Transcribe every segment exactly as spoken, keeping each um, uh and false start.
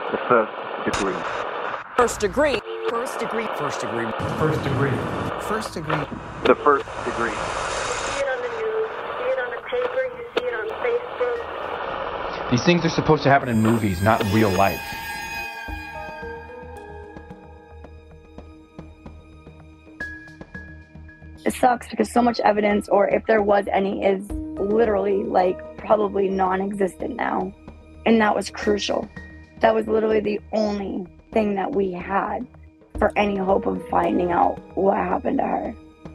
The first degree. First degree. First degree. First degree. First degree. First degree. The first degree. You see it on the news, you see it on the paper, you see it on Facebook. These things are supposed to happen in movies, not in real life. It sucks because so much evidence, or if there was any, is literally like probably non-existent now. And that was crucial. That was literally the only thing that we had for any hope of finding out what happened to her.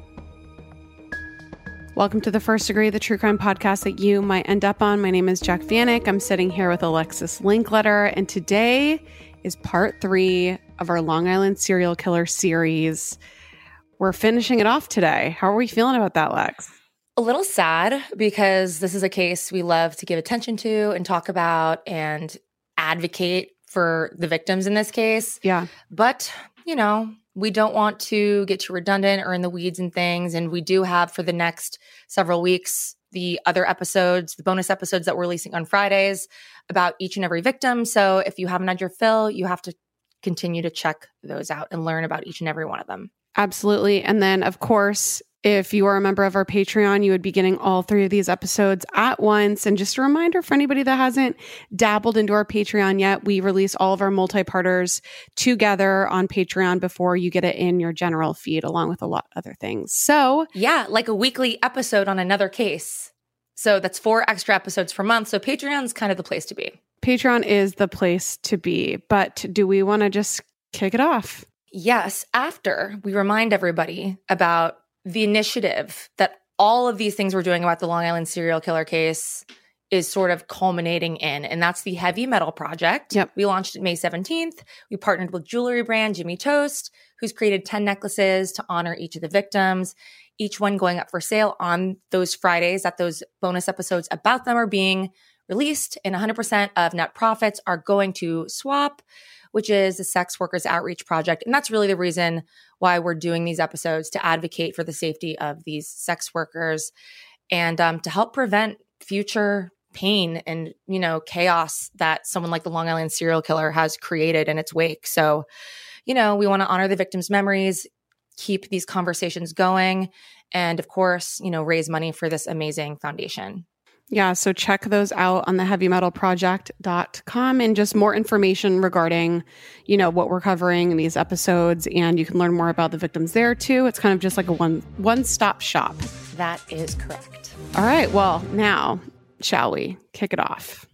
Welcome to The First Degree, the true crime podcast that you might end up on. My name is Jac Vanek. I'm sitting here with Alexis Linkletter, and today is part three of our Long Island serial killer series. We're finishing it off today. How are we feeling about that, Lex? A little sad because this is a case we love to give attention to and talk about and advocate for the victims in this case. Yeah. But, you know, we don't want to get too redundant or in the weeds and things. And we do have for the next several weeks the other episodes, the bonus episodes that we're releasing on Fridays about each and every victim. So if you haven't had your fill, you have to continue to check those out and learn about each and every one of them. Absolutely. And then, of course, if you are a member of our Patreon, you would be getting all three of these episodes at once. And just a reminder for anybody that hasn't dabbled into our Patreon yet, we release all of our multi-parters together on Patreon before you get it in your general feed, along with a lot of other things. So yeah, like a weekly episode on another case. So that's four extra episodes per month. So Patreon's kind of the place to be. Patreon is the place to be. But do we want to just kick it off? Yes, after we remind everybody about the initiative that all of these things we're doing about the Long Island serial killer case is sort of culminating in, and that's the Heavy Metal Project. Yep. We launched it May seventeenth. We partnered with jewelry brand Jimmy Toast, who's created ten necklaces to honor each of the victims, each one going up for sale on those Fridays that those bonus episodes about them are being released, and one hundred percent of net profits are going to SWAP, which is the Sex Workers Outreach Project. And that's really the reason why we're doing these episodes, to advocate for the safety of these sex workers and um, to help prevent future pain and, you know, chaos that someone like the Long Island serial killer has created in its wake. So, you know, we want to honor the victims' memories, keep these conversations going, and of course, you know, raise money for this amazing foundation. Yeah, so check those out on the heavy metal project dot com, and just more information regarding, you know, what we're covering in these episodes, and you can learn more about the victims there too. It's kind of just like a one one-stop shop. That is correct. All right, well, now, shall we kick it off?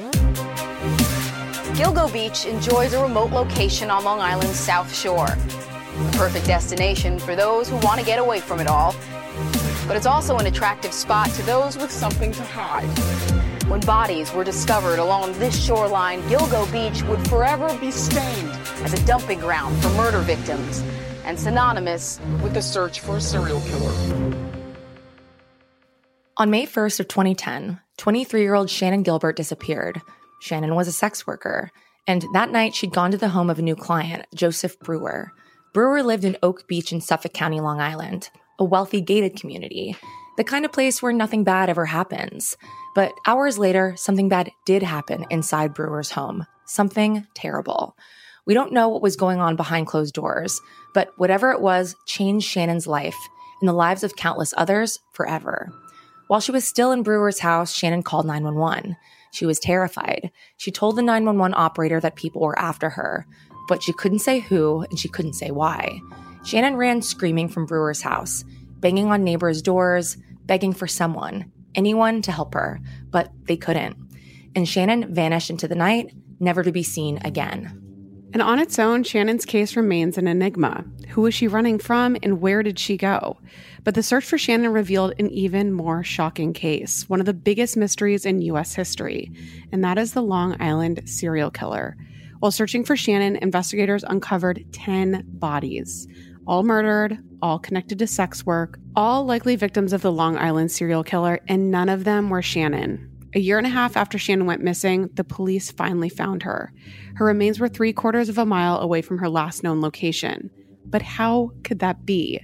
Gilgo Beach enjoys a remote location on Long Island's South Shore. The perfect destination for those who want to get away from it all. But it's also an attractive spot to those with something to hide. When bodies were discovered along this shoreline, Gilgo Beach would forever be stained as a dumping ground for murder victims and synonymous with the search for a serial killer. On May first of twenty ten, twenty-three-year-old Shannan Gilbert disappeared. Shannan was a sex worker, and that night she'd gone to the home of a new client, Joseph Brewer. Brewer lived in Oak Beach in Suffolk County, Long Island, a wealthy gated community, the kind of place where nothing bad ever happens. But hours later, something bad did happen inside Brewer's home. Something terrible. We don't know what was going on behind closed doors, but whatever it was changed Shannan's life and the lives of countless others forever. While she was still in Brewer's house, Shannan called nine one one. She was terrified. She told the nine one one operator that people were after her, but she couldn't say who and she couldn't say why. Shannan ran screaming from Brewer's house, banging on neighbors' doors, begging for someone, anyone to help her, but they couldn't. And Shannan vanished into the night, never to be seen again. And on its own, Shannan's case remains an enigma. Who was she running from and where did she go? But the search for Shannan revealed an even more shocking case, one of the biggest mysteries in U S history, and that is the Long Island serial killer. While searching for Shannan, investigators uncovered ten bodies. All murdered, all connected to sex work, all likely victims of the Long Island serial killer, and none of them were Shannan. A year and a half after Shannan went missing, the police finally found her. Her remains were three quarters of a mile away from her last known location. But how could that be?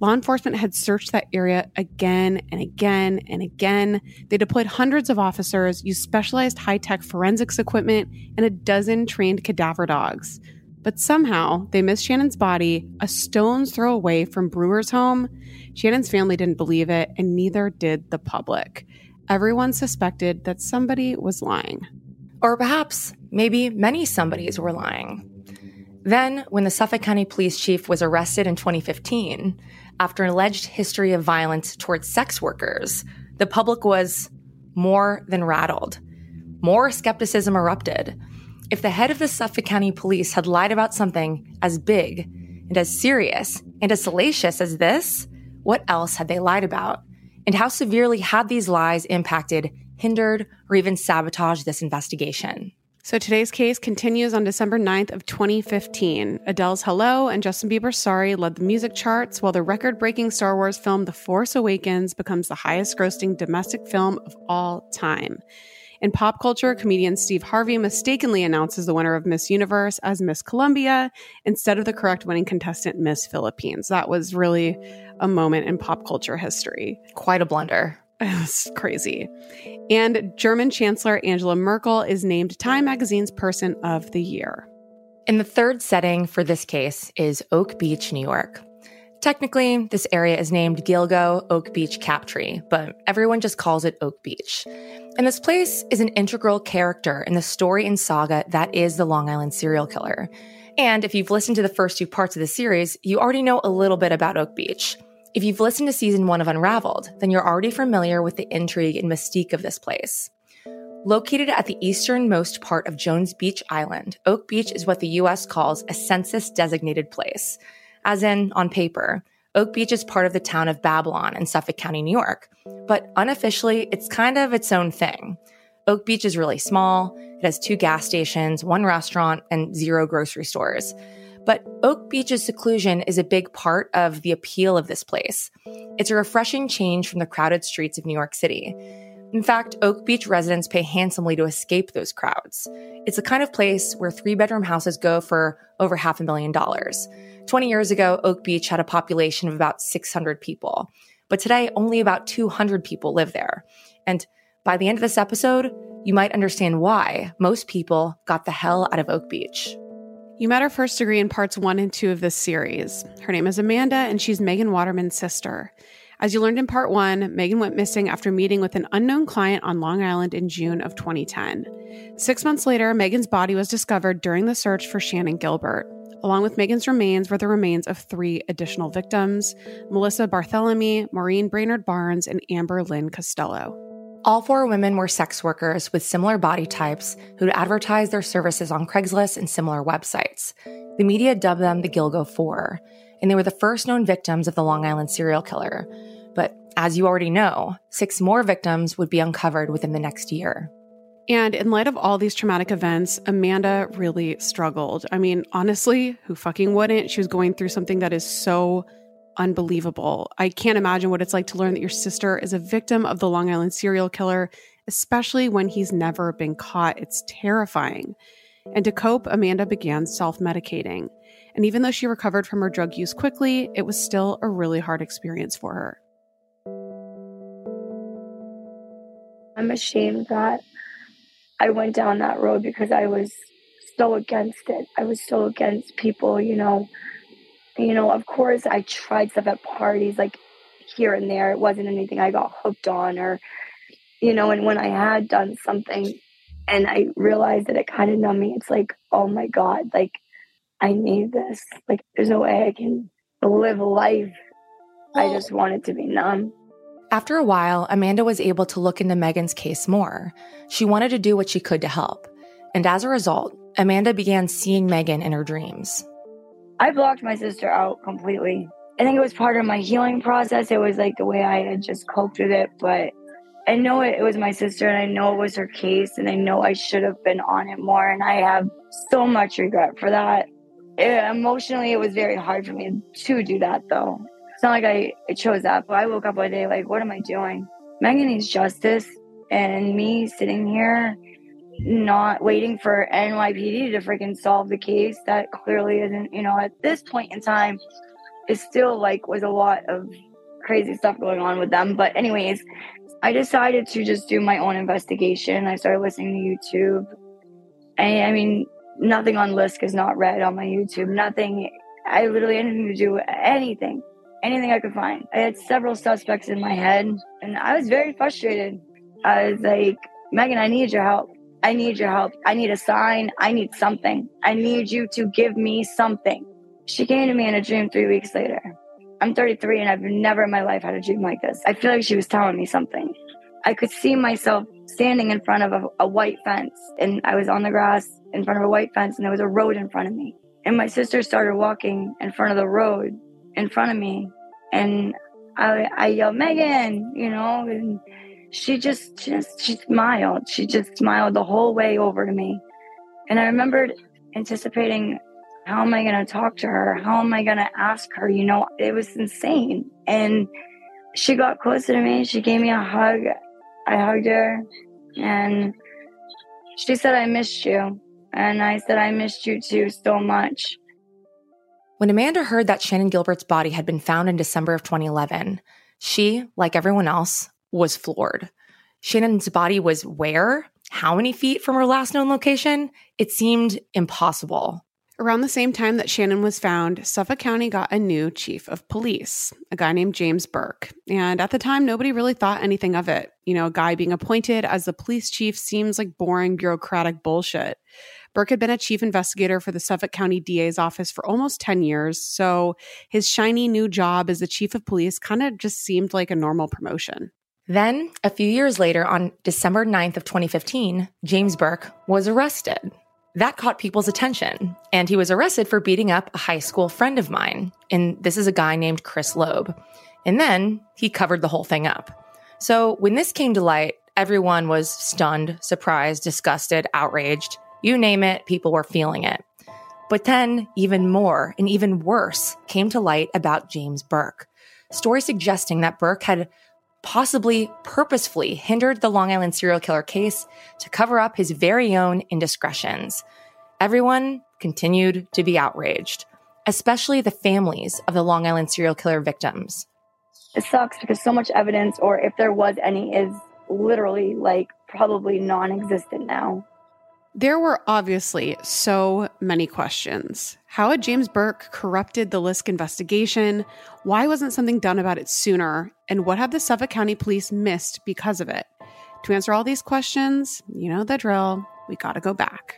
Law enforcement had searched that area again and again and again. They deployed hundreds of officers, used specialized high-tech forensics equipment, and a dozen trained cadaver dogs. But somehow, they missed Shannon's body a stone's throw away from Brewer's home. Shannon's family didn't believe it, and neither did the public. Everyone suspected that somebody was lying. Or perhaps, maybe many somebodies were lying. Then, when the Suffolk County Police Chief was arrested in twenty fifteen, after an alleged history of violence towards sex workers, the public was more than rattled. More skepticism erupted. If the head of the Suffolk County Police had lied about something as big and as serious and as salacious as this, what else had they lied about? And how severely had these lies impacted, hindered, or even sabotaged this investigation? So today's case continues on December ninth of twenty fifteen. Adele's Hello and Justin Bieber's Sorry led the music charts, while the record-breaking Star Wars film The Force Awakens becomes the highest-grossing domestic film of all time. In pop culture, comedian Steve Harvey mistakenly announces the winner of Miss Universe as Miss Colombia instead of the correct winning contestant, Miss Philippines. That was really a moment in pop culture history. Quite a blunder. It was crazy. And German Chancellor Angela Merkel is named Time Magazine's Person of the Year. And the third setting for this case is Oak Beach, New York. Technically, this area is named Gilgo Oak Beach Captree, but everyone just calls it Oak Beach. And this place is an integral character in the story and saga that is the Long Island serial killer. And if you've listened to the first two parts of the series, you already know a little bit about Oak Beach. If you've listened to season one of Unraveled, then you're already familiar with the intrigue and mystique of this place. Located at the easternmost part of Jones Beach Island, Oak Beach is what the U S calls a census-designated place. As in, on paper, Oak Beach is part of the town of Babylon in Suffolk County, New York. But unofficially, it's kind of its own thing. Oak Beach is really small. It has two gas stations, one restaurant, and zero grocery stores. But Oak Beach's seclusion is a big part of the appeal of this place. It's a refreshing change from the crowded streets of New York City. In fact, Oak Beach residents pay handsomely to escape those crowds. It's the kind of place where three-bedroom houses go for over half a million dollars. twenty years ago, Oak Beach had a population of about six hundred people. But today, only about two hundred people live there. And by the end of this episode, you might understand why most people got the hell out of Oak Beach. You met her first degree in parts one and two of this series. Her name is Amanda, and she's Megan Waterman's sister. As you learned in part one, Megan went missing after meeting with an unknown client on Long Island in June of twenty ten. Six months later, Megan's body was discovered during the search for Shannon Gilbert. Along with Megan's remains were the remains of three additional victims: Melissa Bartholomew, Maureen Brainerd Barnes, and Amber Lynn Costello. All four women were sex workers with similar body types who'd advertised their services on Craigslist and similar websites. The media dubbed them the Gilgo Four, and they were the first known victims of the Long Island serial killer. But as you already know, six more victims would be uncovered within the next year. And in light of all these traumatic events, Amanda really struggled. I mean, honestly, who fucking wouldn't? She was going through something that is so unbelievable. I can't imagine what it's like to learn that your sister is a victim of the Long Island serial killer, especially when he's never been caught. It's terrifying. And to cope, Amanda began self-medicating. And even though she recovered from her drug use quickly, it was still a really hard experience for her. I'm ashamed that I went down that road because I was so against it. I was so against people, you know. You know, of course, I tried stuff at parties, like here and there. It wasn't anything I got hooked on or, you know, and when I had done something and I realized that it kind of numbed me, it's like, oh my God, like, I need this. Like, there's no way I can live life. I just want it to be numb. After a while, Amanda was able to look into Megan's case more. She wanted to do what she could to help. And as a result, Amanda began seeing Megan in her dreams. I blocked my sister out completely. I think it was part of my healing process. It was like the way I had just coped with it. But I know it, it was my sister, and I know it was her case, and I know I should have been on it more. And I have so much regret for that. It, emotionally, it was very hard for me to do that, though. It's not like I, I chose that, but I woke up one day like, what am I doing? Megan needs justice, and me sitting here not waiting for N Y P D to freaking solve the case that clearly isn't, you know, at this point in time, it still like was a lot of crazy stuff going on with them. But anyways, I decided to just do my own investigation. I started listening to YouTube. And I mean, nothing on Lisk is not read on my YouTube. Nothing. I literally anything to do anything, anything I could find. I had several suspects in my head, and I was very frustrated. I was like, Megan, I need your help. I need your help. I need a sign. I need something. I need you to give me something. She came to me in a dream three weeks later. I'm thirty-three and I've never in my life had a dream like this. I feel like she was telling me something. I could see myself standing in front of a, a white fence, and I was on the grass in front of a white fence, and there was a road in front of me. And my sister started walking in front of the road in front of me, and I, I yelled, Megan, you know, and she just, just, she smiled. She just smiled the whole way over to me. And I remembered anticipating, how am I going to talk to her? How am I going to ask her? You know, it was insane. And she got closer to me. She gave me a hug. I hugged her, and she said, I missed you. And I said, I missed you too so much. When Amanda heard that Shannan Gilbert's body had been found in December of twenty eleven, she, like everyone else, was floored. Shannan's body was where? How many feet from her last known location? It seemed impossible. Around the same time that Shannan was found, Suffolk County got a new chief of police, a guy named James Burke. And at the time, nobody really thought anything of it. You know, a guy being appointed as the police chief seems like boring bureaucratic bullshit. Burke had been a chief investigator for the Suffolk County D A's office for almost ten years, so his shiny new job as the chief of police kind of just seemed like a normal promotion. Then, a few years later, on December ninth of twenty fifteen, James Burke was arrested. That caught people's attention, and he was arrested for beating up a high school friend of mine, and this is a guy named Chris Loeb. And then he covered the whole thing up. So when this came to light, everyone was stunned, surprised, disgusted, outraged. You name it, people were feeling it. But then even more and even worse came to light about James Burke. Stories suggesting that Burke had possibly purposefully hindered the Long Island serial killer case to cover up his very own indiscretions. Everyone continued to be outraged, especially the families of the Long Island serial killer victims. It sucks because so much evidence, or if there was any, is literally like probably non-existent now. There were obviously so many questions. How had James Burke corrupted the Lisk investigation? Why wasn't something done about it sooner? And what had the Suffolk County Police missed because of it? To answer all these questions, you know the drill. We gotta go back.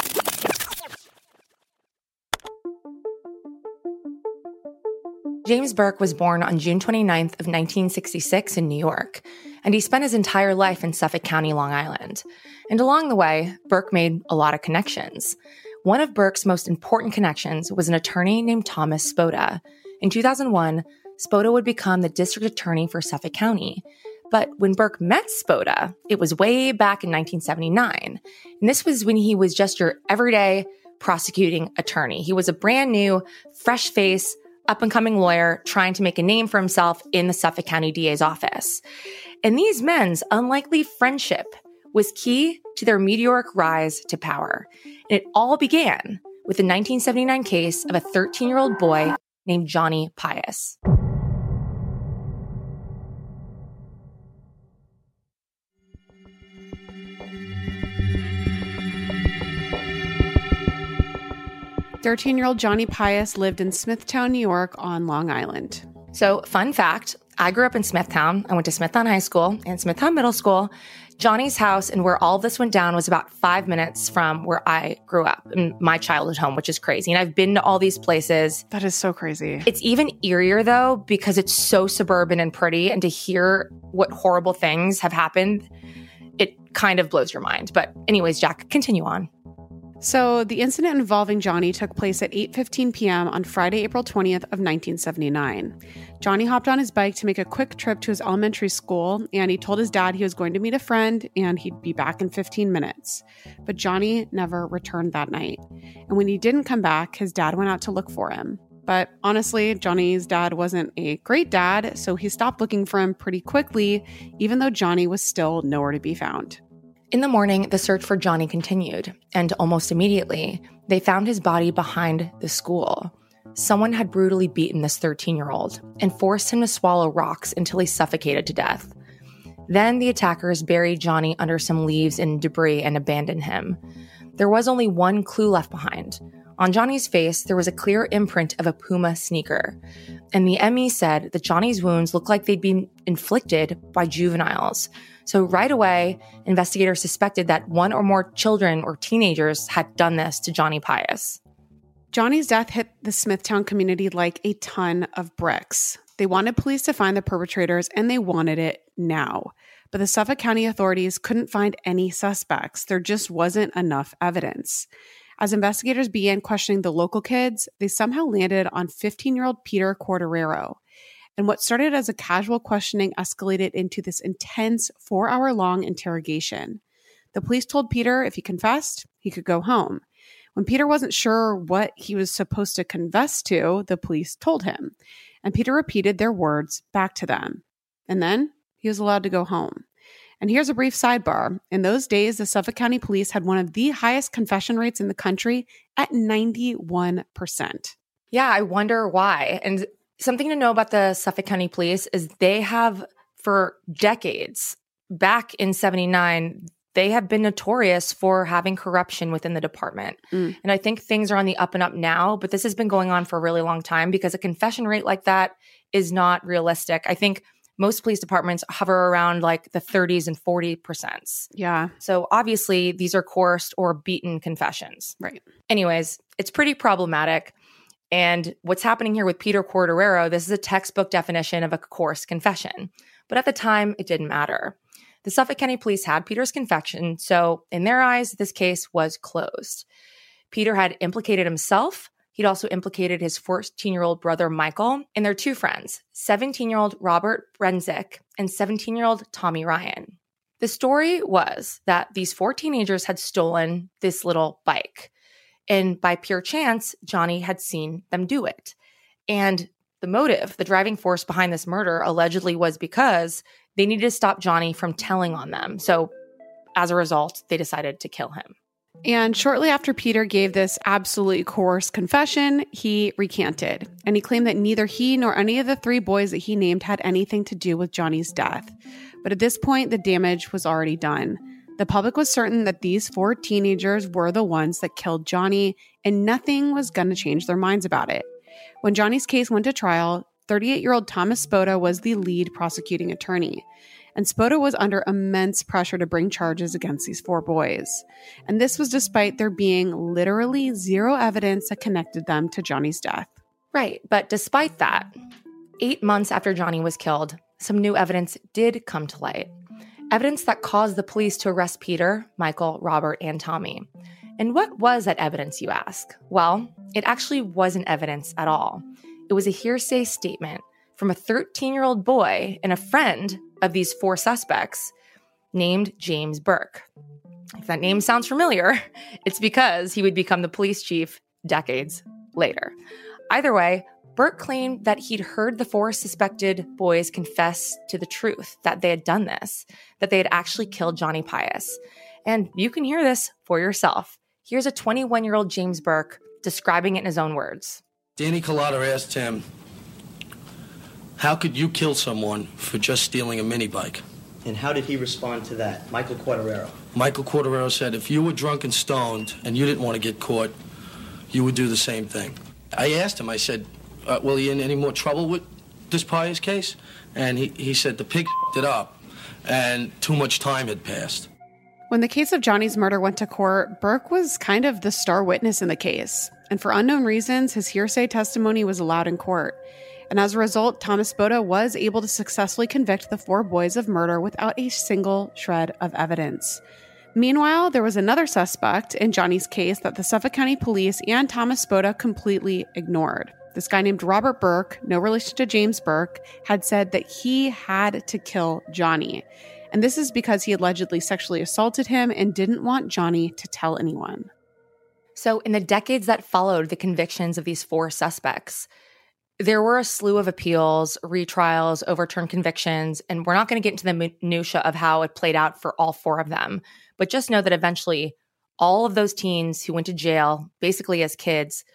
James Burke was born on June twenty-ninth of nineteen sixty-six in New York, and he spent his entire life in Suffolk County, Long Island. And along the way, Burke made a lot of connections. One of Burke's most important connections was an attorney named Thomas Spoda. In two thousand one, Spoda would become the district attorney for Suffolk County. But when Burke met Spoda, it was way back in nineteen seventy-nine. And this was when he was just your everyday prosecuting attorney. He was a brand new, fresh face, up-and-coming lawyer trying to make a name for himself in the Suffolk County D A's office. And these men's unlikely friendship was key to their meteoric rise to power. And it all began with the nineteen seventy-nine case of a thirteen-year-old boy named Johnny Pius. thirteen-year-old Johnny Pius lived in Smithtown, New York on Long Island. So, fun fact, I grew up in Smithtown. I went to Smithtown High School and Smithtown Middle School. Johnny's house and where all this went down was about five minutes from where I grew up in my childhood home, which is crazy. And I've been to all these places. That is so crazy. It's even eerier, though, because it's so suburban and pretty. And to hear what horrible things have happened, it kind of blows your mind. But anyways, Jack, continue on. So the incident involving Johnny took place at eight fifteen p.m. on Friday, April twentieth of nineteen seventy-nine. Johnny hopped on his bike to make a quick trip to his elementary school, and he told his dad he was going to meet a friend and he'd be back in fifteen minutes. But Johnny never returned that night. And when he didn't come back, his dad went out to look for him. But honestly, Johnny's dad wasn't a great dad, so he stopped looking for him pretty quickly, even though Johnny was still nowhere to be found. In the morning, the search for Johnny continued, and almost immediately, they found his body behind the school. someone had brutally beaten this thirteen-year-old and forced him to swallow rocks until he suffocated to death. Then the attackers buried Johnny under some leaves and debris and abandoned him. There was only one clue left behind. On Johnny's face, there was a clear imprint of a Puma sneaker. And the M E said that Johnny's wounds looked like they'd been inflicted by juveniles. So right away, investigators suspected that one or more children or teenagers had done this to Johnny Pius. Johnny's death hit the Smithtown community like a ton of bricks. They wanted police to find the perpetrators, and they wanted it now. But the Suffolk County authorities couldn't find any suspects. There just wasn't enough evidence. As investigators began questioning the local kids, they somehow landed on fifteen-year-old Peter Corderero. And what started as a casual questioning escalated into this intense four-hour-long interrogation. The police told Peter if he confessed, he could go home. When Peter wasn't sure what he was supposed to confess to, the police told him. And Peter repeated their words back to them. And then he was allowed to go home. And here's a brief sidebar. In those days, the Suffolk County Police had one of the highest confession rates in the country at ninety-one percent. Yeah, I wonder why. And something to know about the Suffolk County Police is they have, for decades, back in seventy-nine, they have been notorious for having corruption within the department. Mm. And I think things are on the up and up now, but this has been going on for a really long time because a confession rate like that is not realistic. I think most police departments hover around like the thirties and forty percent. Yeah. So obviously these are coerced or beaten confessions. Right. Anyways, it's pretty problematic. And what's happening here with Peter Corderero, this is a textbook definition of a coerced confession. But at the time, it didn't matter. The Suffolk County Police had Peter's confession, so in their eyes, this case was closed. Peter had implicated himself. He'd also implicated his fourteen-year-old brother, Michael, and their two friends, seventeen-year-old Robert Brenzick and seventeen-year-old Tommy Ryan. The story was that these four teenagers had stolen this little bike. And by pure chance, Johnny had seen them do it. And the motive, the driving force behind this murder allegedly was because they needed to stop Johnny from telling on them. So as a result, they decided to kill him. And shortly after Peter gave this absolutely coerced confession, he recanted. And he claimed that neither he nor any of the three boys that he named had anything to do with Johnny's death. But at this point, the damage was already done. The public was certain that these four teenagers were the ones that killed Johnny, and nothing was going to change their minds about it. When Johnny's case went to trial, thirty-eight-year-old Thomas Spota was the lead prosecuting attorney. And Spota was under immense pressure to bring charges against these four boys. And this was despite there being literally zero evidence that connected them to Johnny's death. Right, but despite that, eight months after Johnny was killed, some new evidence did come to light. Evidence that caused the police to arrest Peter, Michael, Robert, and Tommy. And what was that evidence, you ask? Well, it actually wasn't evidence at all. It was a hearsay statement from a thirteen-year-old boy and a friend of these four suspects named James Burke. If that name sounds familiar, it's because he would become the police chief decades later. Either way, Burke claimed that he'd heard the four suspected boys confess to the truth, that they had done this, that they had actually killed Johnny Pius. And you can hear this for yourself. Here's a twenty-one-year-old James Burke describing it in his own words. Danny Collada asked him, how could you kill someone for just stealing a mini bike? And how did he respond to that, Michael Corderero? Michael Corderero said, if you were drunk and stoned and you didn't want to get caught, you would do the same thing. I asked him, I said, uh, well, are you in any more trouble with this Pius case? And he, he said the pig it up and too much time had passed. When the case of Johnny's murder went to court, Burke was kind of the star witness in the case. And for unknown reasons, his hearsay testimony was allowed in court. And as a result, Thomas Spota was able to successfully convict the four boys of murder without a single shred of evidence. Meanwhile, there was another suspect in Johnny's case that the Suffolk County Police and Thomas Spota completely ignored. This guy named Robert Burke, no relation to James Burke, had said that he had to kill Johnny. And this is because he allegedly sexually assaulted him and didn't want Johnny to tell anyone. So in the decades that followed the convictions of these four suspects, there were a slew of appeals, retrials, overturned convictions, and we're not going to get into the minutia of how it played out for all four of them. But just know that eventually all of those teens who went to jail, basically as kids,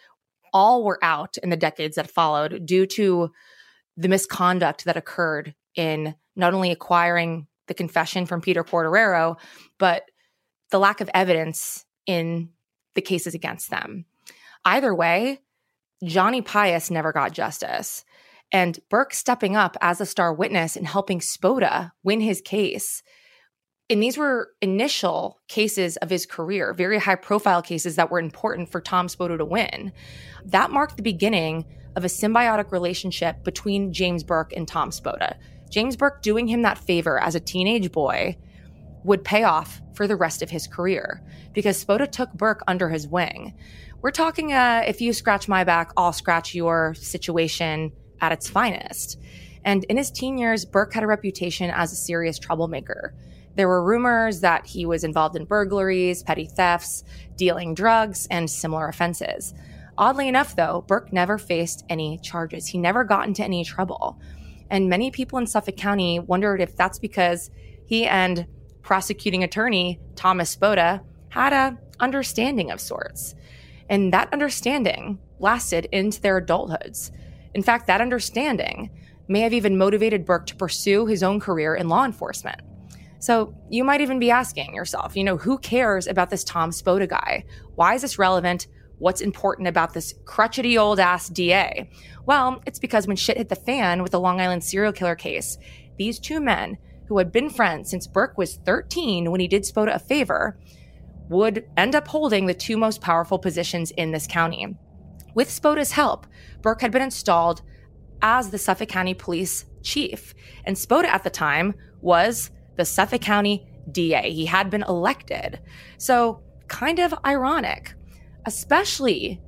all were out in the decades that followed due to the misconduct that occurred in not only acquiring the confession from Peter Quartararo, but the lack of evidence in the cases against them. Either way, Johnny Pius never got justice. And Burke stepping up as a star witness and helping Spota win his case. And these were initial cases of his career, very high-profile cases that were important for Tom Spota to win. That marked the beginning of a symbiotic relationship between James Burke and Tom Spota. James Burke doing him that favor as a teenage boy would pay off for the rest of his career because Spota took Burke under his wing. We're talking uh, if you scratch my back, I'll scratch your situation at its finest. And in his teen years, Burke had a reputation as a serious troublemaker. There were rumors that he was involved in burglaries, petty thefts, dealing drugs, and similar offenses. Oddly enough, though, Burke never faced any charges. He never got into any trouble. And many people in Suffolk County wondered if that's because he and prosecuting attorney Thomas Spota had a understanding of sorts. And that understanding lasted into their adulthoods. In fact, that understanding may have even motivated Burke to pursue his own career in law enforcement. So you might even be asking yourself, you know, who cares about this Tom Spota guy? Why is this relevant? What's important about this crotchety old ass D A? Well, it's because when shit hit the fan with the Long Island serial killer case, these two men who had been friends since Burke was thirteen when he did Spota a favor would end up holding the two most powerful positions in this county. With Spota's help, Burke had been installed as the Suffolk County Police Chief, and Spota at the time was the Suffolk County D A. He had been elected. So kind of ironic, especially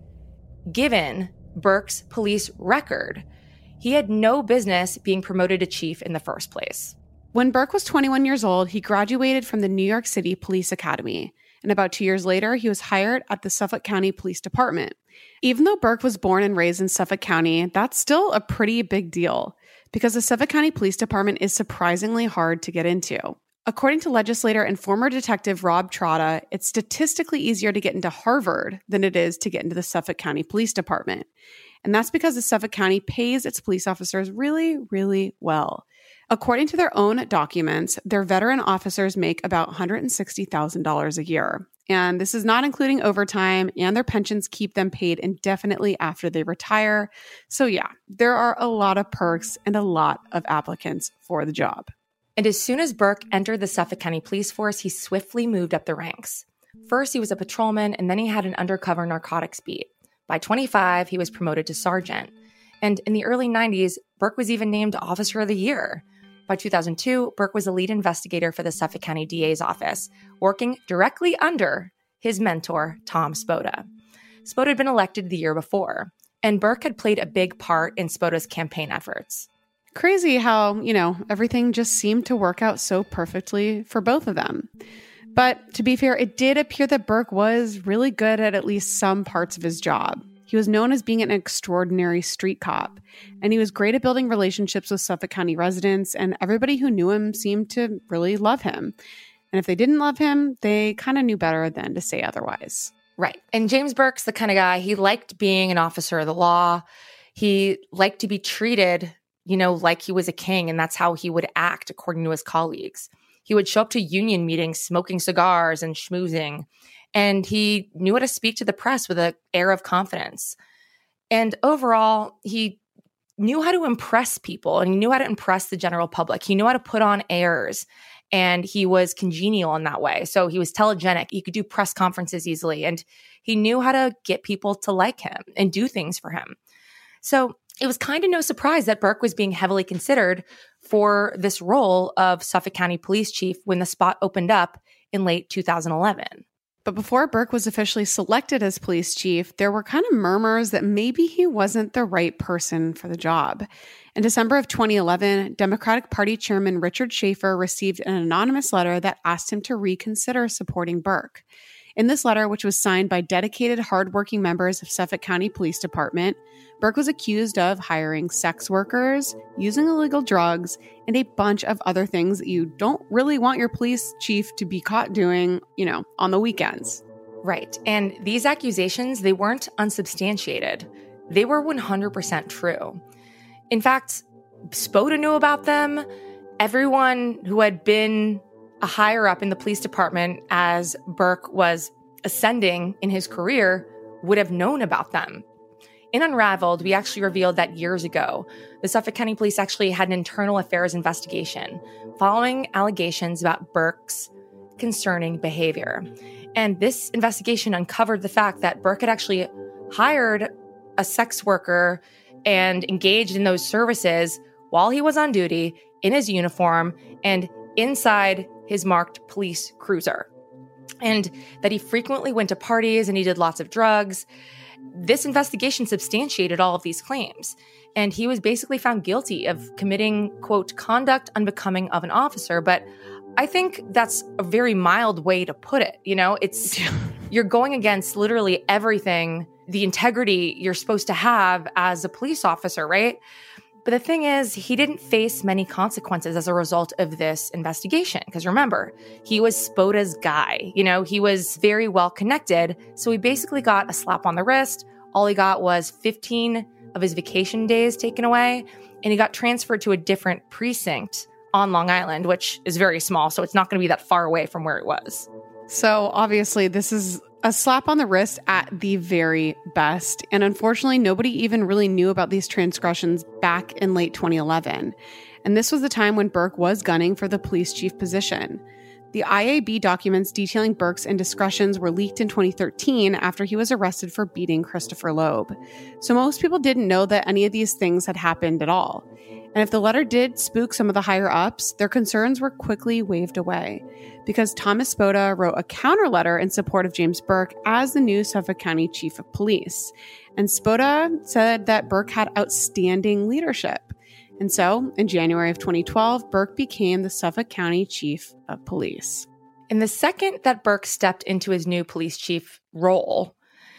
given Burke's police record. He had no business being promoted to chief in the first place. When Burke was twenty-one years old, he graduated from the New York City Police Academy. And about two years later, he was hired at the Suffolk County Police Department. Even though Burke was born and raised in Suffolk County, that's still a pretty big deal because the Suffolk County Police Department is surprisingly hard to get into. According to legislator and former detective Rob Trotta, it's statistically easier to get into Harvard than it is to get into the Suffolk County Police Department. And that's because the Suffolk County pays its police officers really, really well. According to their own documents, their veteran officers make about one hundred sixty thousand dollars a year. And this is not including overtime, and their pensions keep them paid indefinitely after they retire. So yeah, there are a lot of perks and a lot of applicants for the job. And as soon as Burke entered the Suffolk County Police Force, he swiftly moved up the ranks. First, he was a patrolman, and then he had an undercover narcotics beat. By twenty-five, he was promoted to sergeant. And in the early nineties, Burke was even named Officer of the Year. By two thousand two, Burke was a lead investigator for the Suffolk County D A's office, working directly under his mentor, Tom Spota. Spota had been elected the year before, and Burke had played a big part in Spota's campaign efforts. Crazy how, you know, everything just seemed to work out so perfectly for both of them. But to be fair, it did appear that Burke was really good at at least some parts of his job. He was known as being an extraordinary street cop, and he was great at building relationships with Suffolk County residents, and everybody who knew him seemed to really love him. And if they didn't love him, they kind of knew better than to say otherwise. Right. And James Burke's the kind of guy, he liked being an officer of the law. He liked to be treated, you know, like he was a king, and that's how he would act according to his colleagues. He would show up to union meetings smoking cigars and schmoozing. And he knew how to speak to the press with an air of confidence. And overall, he knew how to impress people, and he knew how to impress the general public. He knew how to put on airs, and he was congenial in that way. So he was telegenic. He could do press conferences easily, and he knew how to get people to like him and do things for him. So it was kind of no surprise that Burke was being heavily considered for this role of Suffolk County Police Chief when the spot opened up in late two thousand eleven. But before Burke was officially selected as police chief, there were kind of murmurs that maybe he wasn't the right person for the job. In December of twenty eleven, Democratic Party Chairman Richard Schaefer received an anonymous letter that asked him to reconsider supporting Burke. In this letter, which was signed by dedicated, hardworking members of Suffolk County Police Department, Burke was accused of hiring sex workers, using illegal drugs, and a bunch of other things that you don't really want your police chief to be caught doing, you know, on the weekends. Right. And these accusations, they weren't unsubstantiated. They were one hundred percent true. In fact, Spota knew about them. Everyone who had been a higher up in the police department as Burke was ascending in his career would have known about them. In Unraveled, we actually revealed that years ago, the Suffolk County Police actually had an internal affairs investigation following allegations about Burke's concerning behavior. And this investigation uncovered the fact that Burke had actually hired a sex worker and engaged in those services while he was on duty in his uniform and inside his marked police cruiser. And that he frequently went to parties and he did lots of drugs. This investigation substantiated all of these claims, and he was basically found guilty of committing, quote, conduct unbecoming of an officer. But I think that's a very mild way to put it. You know, it's you're going against literally everything, the integrity you're supposed to have as a police officer, right? But the thing is, he didn't face many consequences as a result of this investigation. Because remember, he was Spota's guy. You know, he was very well connected. So he basically got a slap on the wrist. All he got was fifteen of his vacation days taken away. And he got transferred to a different precinct on Long Island, which is very small. So it's not going to be that far away from where it was. So obviously, this is a slap on the wrist at the very best. And unfortunately, nobody even really knew about these transgressions back in late twenty eleven. And this was the time when Burke was gunning for the police chief position. The I A B documents detailing Burke's indiscretions were leaked in twenty thirteen after he was arrested for beating Christopher Loeb. So most people didn't know that any of these things had happened at all. And if the letter did spook some of the higher ups, their concerns were quickly waved away because Thomas Spota wrote a counter letter in support of James Burke as the new Suffolk County Chief of Police. And Spota said that Burke had outstanding leadership. And so, in January of twenty twelve, Burke became the Suffolk County Chief of Police. And the second that Burke stepped into his new police chief role,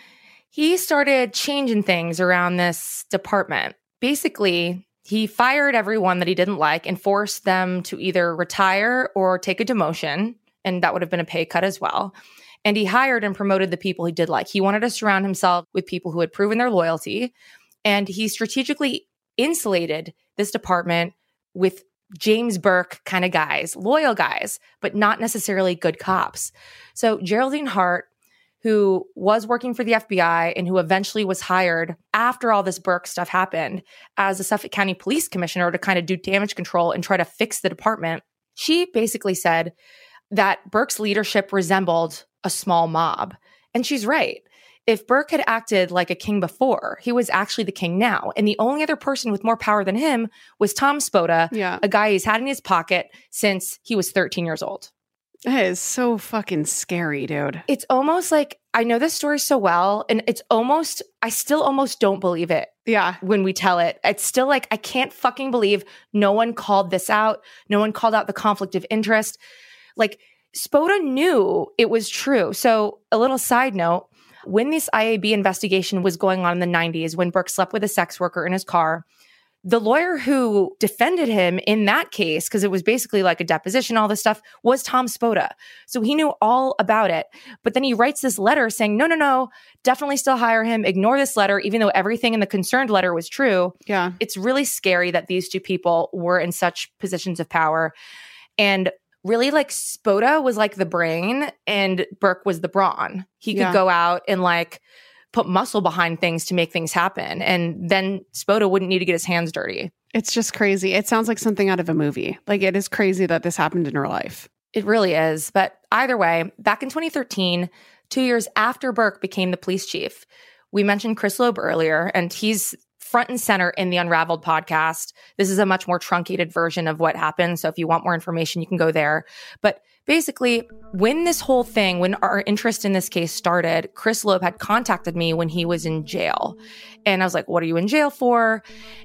he started changing things around this department. Basically, he fired everyone that he didn't like and forced them to either retire or take a demotion, and that would have been a pay cut as well. And he hired and promoted the people he did like. He wanted to surround himself with people who had proven their loyalty, and he strategically insulated this department with James Burke kind of guys, loyal guys, but not necessarily good cops. So Geraldine Hart, who was working for the F B I and who eventually was hired after all this Burke stuff happened as a Suffolk County Police Commissioner to kind of do damage control and try to fix the department, she basically said that Burke's leadership resembled a small mob. And she's right. If Burke had acted like a king before, he was actually the king now. And the only other person with more power than him was Tom Spota, yeah. a guy he's had in his pocket since he was thirteen years old. That is so fucking scary, dude. It's almost like, I know this story so well, and it's almost, I still almost don't believe it. Yeah. When we tell it. It's still like, I can't fucking believe no one called this out. No one called out the conflict of interest. Like, Spota knew it was true. So, a little side note, when this I A B investigation was going on in the nineties, when Burke slept with a sex worker in his car, the lawyer who defended him in that case, because it was basically like a deposition, all this stuff, was Tom Spota. So he knew all about it. But then he writes this letter saying, no, no, no, definitely still hire him. Ignore this letter, even though everything in the concerned letter was true. Yeah. It's really scary that these two people were in such positions of power. And really, like, Spota was like the brain and Burke was the brawn. He could yeah. go out and like put muscle behind things to make things happen. And then Spota wouldn't need to get his hands dirty. It's just crazy. It sounds like something out of a movie. Like, it is crazy that this happened in her life. It really is. But either way, back in twenty thirteen, two years after Burke became the police chief, we mentioned Chris Loeb earlier, and he's front and center in the Unraveled podcast. This is a much more truncated version of what happened. So if you want more information, you can go there. But basically, when this whole thing, when our interest in this case started, Chris Loeb had contacted me when he was in jail. And I was like, what are you in jail for?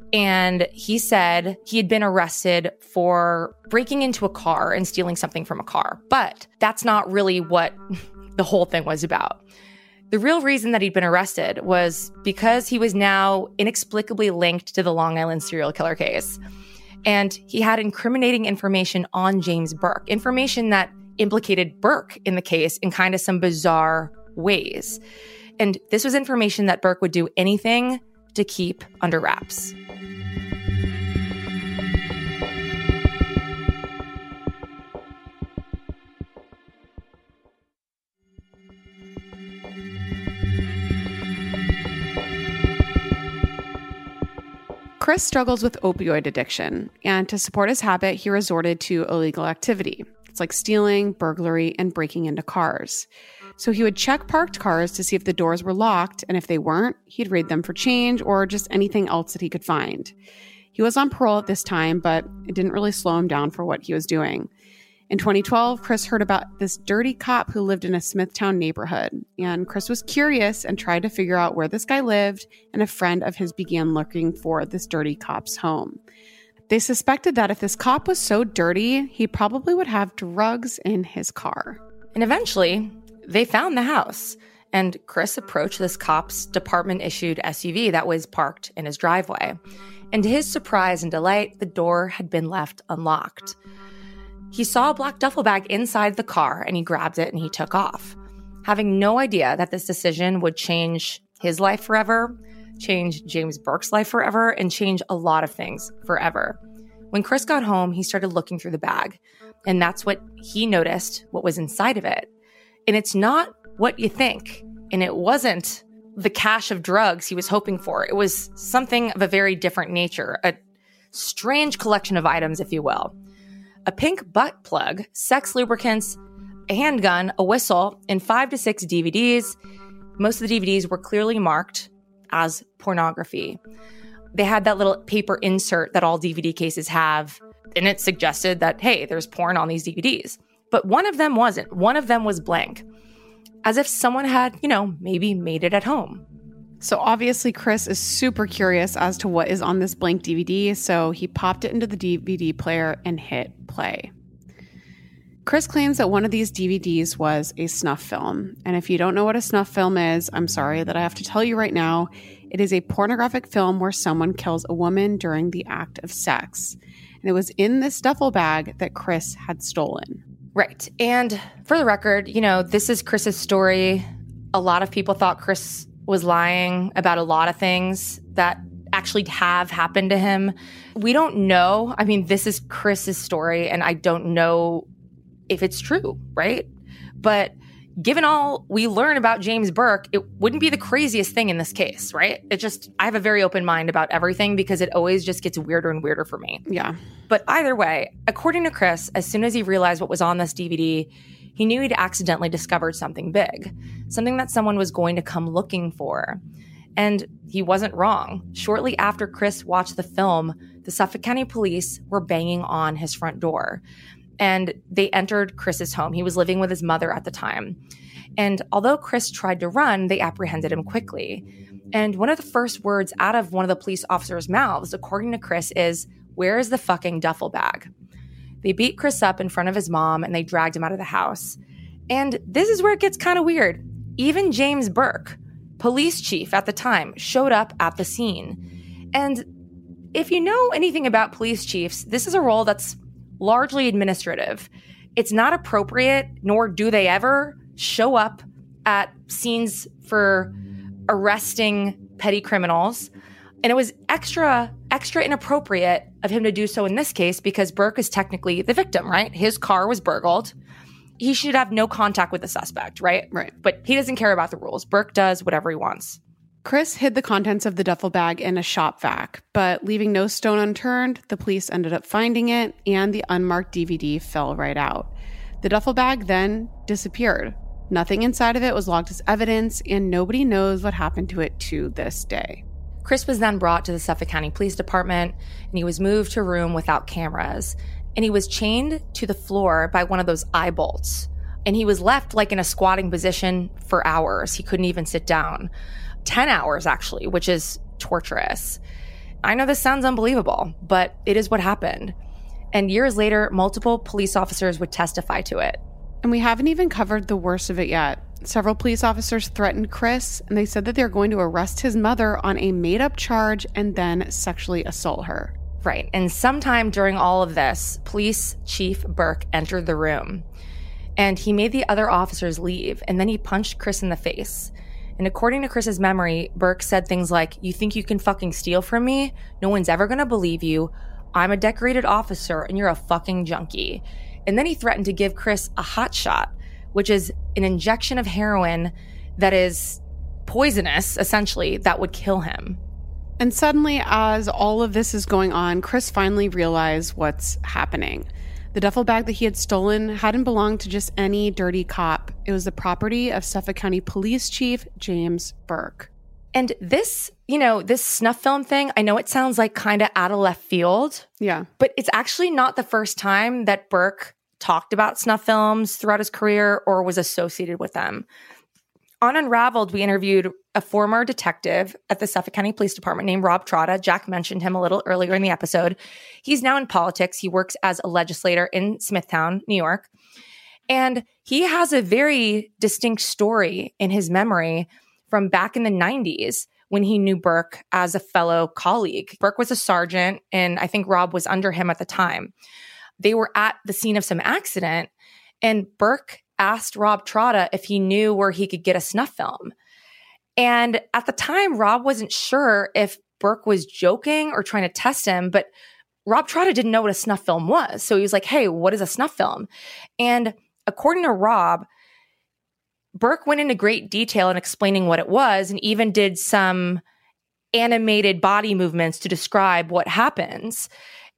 And he said he had been arrested for breaking into a car and stealing something from a car. But that's not really what the whole thing was about. The real reason that he'd been arrested was because he was now inexplicably linked to the Long Island serial killer case. And he had incriminating information on James Burke, information that implicated Burke in the case in kind of some bizarre ways. And this was information that Burke would do anything to keep under wraps. Chris struggles with opioid addiction, and to support his habit, he resorted to illegal activity. It's like stealing, burglary, and breaking into cars. So he would check parked cars to see if the doors were locked, and if they weren't, he'd raid them for change or just anything else that he could find. He was on parole at this time, but it didn't really slow him down for what he was doing. In twenty twelve, Chris heard about this dirty cop who lived in a Smithtown neighborhood, and Chris was curious and tried to figure out where this guy lived, and a friend of his began looking for this dirty cop's home. They suspected that if this cop was so dirty, he probably would have drugs in his car. And eventually, they found the house, and Chris approached this cop's department-issued S U V that was parked in his driveway. And to his surprise and delight, the door had been left unlocked. He saw a black duffel bag inside the car, and he grabbed it and he took off, having no idea that this decision would change his life forever, change James Burke's life forever, and change a lot of things forever. When Chris got home, he started looking through the bag, and that's what he noticed, what was inside of it. And it's not what you think, and it wasn't the cache of drugs he was hoping for. It was something of a very different nature, a strange collection of items, if you will. A pink butt plug, sex lubricants, a handgun, a whistle, and five to six D V Ds. Most of the D V Ds were clearly marked as pornography. They had that little paper insert that all D V D cases have, and it suggested that, hey, there's porn on these D V Ds. But one of them wasn't. One of them was blank, as if someone had, you know, maybe made it at home. So obviously Chris is super curious as to what is on this blank D V D, so he popped it into the D V D player and hit play. Chris claims that one of these D V Ds was a snuff film. And if you don't know what a snuff film is, I'm sorry that I have to tell you right now. It is a pornographic film where someone kills a woman during the act of sex. And it was in this duffel bag that Chris had stolen. Right. And for the record, you know, this is Chris's story. A lot of people thought Chris was lying about a lot of things that actually have happened to him. We don't know. I mean, this is Chris's story, and I don't know if it's true, right? But given all we learn about James Burke, it wouldn't be the craziest thing in this case, right? It just, I have a very open mind about everything because it always just gets weirder and weirder for me. Yeah. But either way, according to Chris, as soon as he realized what was on this D V D, he knew he'd accidentally discovered something big, something that someone was going to come looking for. And he wasn't wrong. Shortly after Chris watched the film, the Suffolk County Police were banging on his front door. And they entered Chris's home. He was living with his mother at the time. And although Chris tried to run, they apprehended him quickly. And one of the first words out of one of the police officers' mouths, according to Chris, is, "Where is the fucking duffel bag?" They beat Chris up in front of his mom and they dragged him out of the house. And this is where it gets kind of weird. Even James Burke, police chief at the time, showed up at the scene. And if you know anything about police chiefs, this is a role that's largely administrative. It's not appropriate, nor do they ever show up at scenes for arresting petty criminals. And it was extra, extra inappropriate of him to do so in this case because Burke is technically the victim, right? His car was burgled. He should have no contact with the suspect, right? Right. But he doesn't care about the rules. Burke does whatever he wants. Chris hid the contents of the duffel bag in a shop vac, but leaving no stone unturned, the police ended up finding it, and the unmarked D V D fell right out. The duffel bag then disappeared. Nothing inside of it was logged as evidence, and nobody knows what happened to it to this day. Chris was then brought to the Suffolk County Police Department, and he was moved to a room without cameras. And he was chained to the floor by one of those eye bolts. And he was left like in a squatting position for hours. He couldn't even sit down. ten hours, actually, which is torturous. I know this sounds unbelievable, but it is what happened. And years later, multiple police officers would testify to it. And we haven't even covered the worst of it yet. Several police officers threatened Chris, and they said that they're going to arrest his mother on a made-up charge and then sexually assault her. Right. And sometime during all of this, Police Chief Burke entered the room. and he made the other officers leave, and then he punched Chris in the face. And according to Chris's memory, Burke said things like, "You think you can fucking steal from me? No one's ever gonna believe you. I'm a decorated officer and you're a fucking junkie." And then he threatened to give Chris a hot shot, which is an injection of heroin that is poisonous, essentially, that would kill him. And suddenly, as all of this is going on, Chris finally realized what's happening. The duffel bag that he had stolen hadn't belonged to just any dirty cop. It was the property of Suffolk County Police Chief James Burke. And this, you know, this snuff film thing, I know it sounds like kind of out of left field. Yeah. But it's actually not the first time that Burke talked about snuff films throughout his career or was associated with them. On Unraveled, we interviewed a former detective at the Suffolk County Police Department named Rob Trotta. Jack mentioned him a little earlier in the episode. He's now in politics. He works as a legislator in Smithtown, New York. And he has a very distinct story in his memory from back in the nineties when he knew Burke as a fellow colleague. Burke was a sergeant, and I think Rob was under him at the time. They were at the scene of some accident, and Burke asked Rob Trotta if he knew where he could get a snuff film. And at the time, Rob wasn't sure if Burke was joking or trying to test him, but Rob Trotta didn't know what a snuff film was. So he was like, "Hey, what is a snuff film?" And according to Rob, Burke went into great detail in explaining what it was and even did some animated body movements to describe what happens.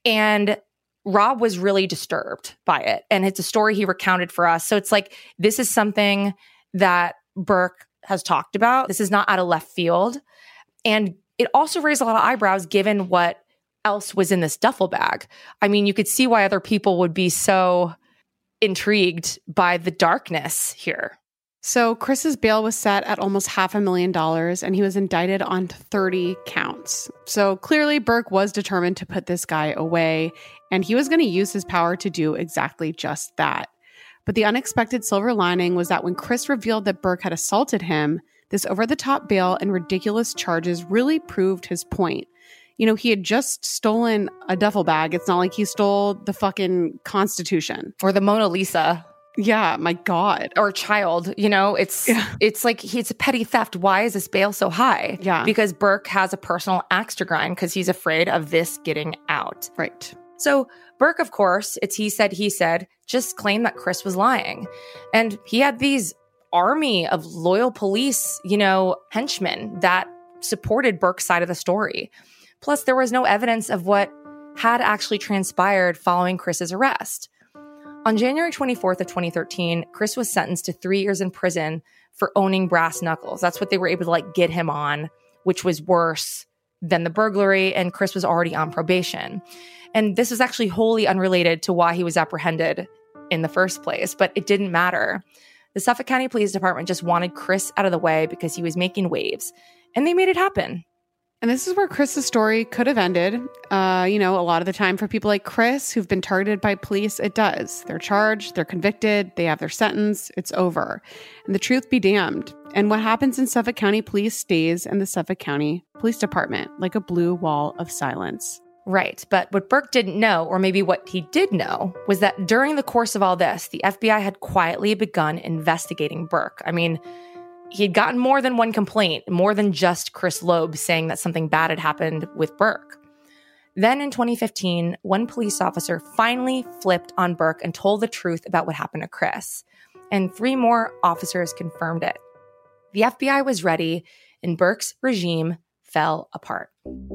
And Rob was really disturbed by it. And it's a story he recounted for us. So it's like, this is something that Burke has talked about. This is not out of left field. And it also raised a lot of eyebrows given what else was in this duffel bag. I mean, you could see why other people would be so intrigued by the darkness here. So Chris's bail was set at almost half a million dollars, and he was indicted on thirty counts. So clearly Burke was determined to put this guy away, and he was going to use his power to do exactly just that. But the unexpected silver lining was that when Chris revealed that Burke had assaulted him, this over-the-top bail and ridiculous charges really proved his point. You know, he had just stolen a duffel bag. It's not like he stole the fucking Constitution. Or the Mona Lisa. Yeah, my God. Or a child, you know, it's yeah. it's like it's a petty theft. Why is this bail so high? Yeah. Because Burke has a personal axe to grind because he's afraid of this getting out. Right. So Burke, of course, it's he said, he said, just claimed that Chris was lying. And he had these army of loyal police, you know, henchmen that supported Burke's side of the story. Plus, there was no evidence of what had actually transpired following Chris's arrest. On January twenty-fourth of twenty thirteen, Chris was sentenced to three years in prison for owning brass knuckles. That's what they were able to like get him on, which was worse than the burglary, and Chris was already on probation. And this was actually wholly unrelated to why he was apprehended in the first place, but it didn't matter. The Suffolk County Police Department just wanted Chris out of the way because he was making waves, and they made it happen. And this is where Chris's story could have ended. Uh, you know, a lot of the time for people like Chris who've been targeted by police, it does. They're charged, they're convicted, they have their sentence, it's over. And the truth be damned. And what happens in Suffolk County Police stays in the Suffolk County Police Department, like a blue wall of silence. Right. But what Burke didn't know, or maybe what he did know, was that during the course of all this, the F B I had quietly begun investigating Burke. I mean, he had gotten more than one complaint, more than just Chris Loeb saying that something bad had happened with Burke. Then in twenty fifteen, one police officer finally flipped on Burke and told the truth about what happened to Chris. And three more officers confirmed it. The F B I was ready, and Burke's regime fell apart.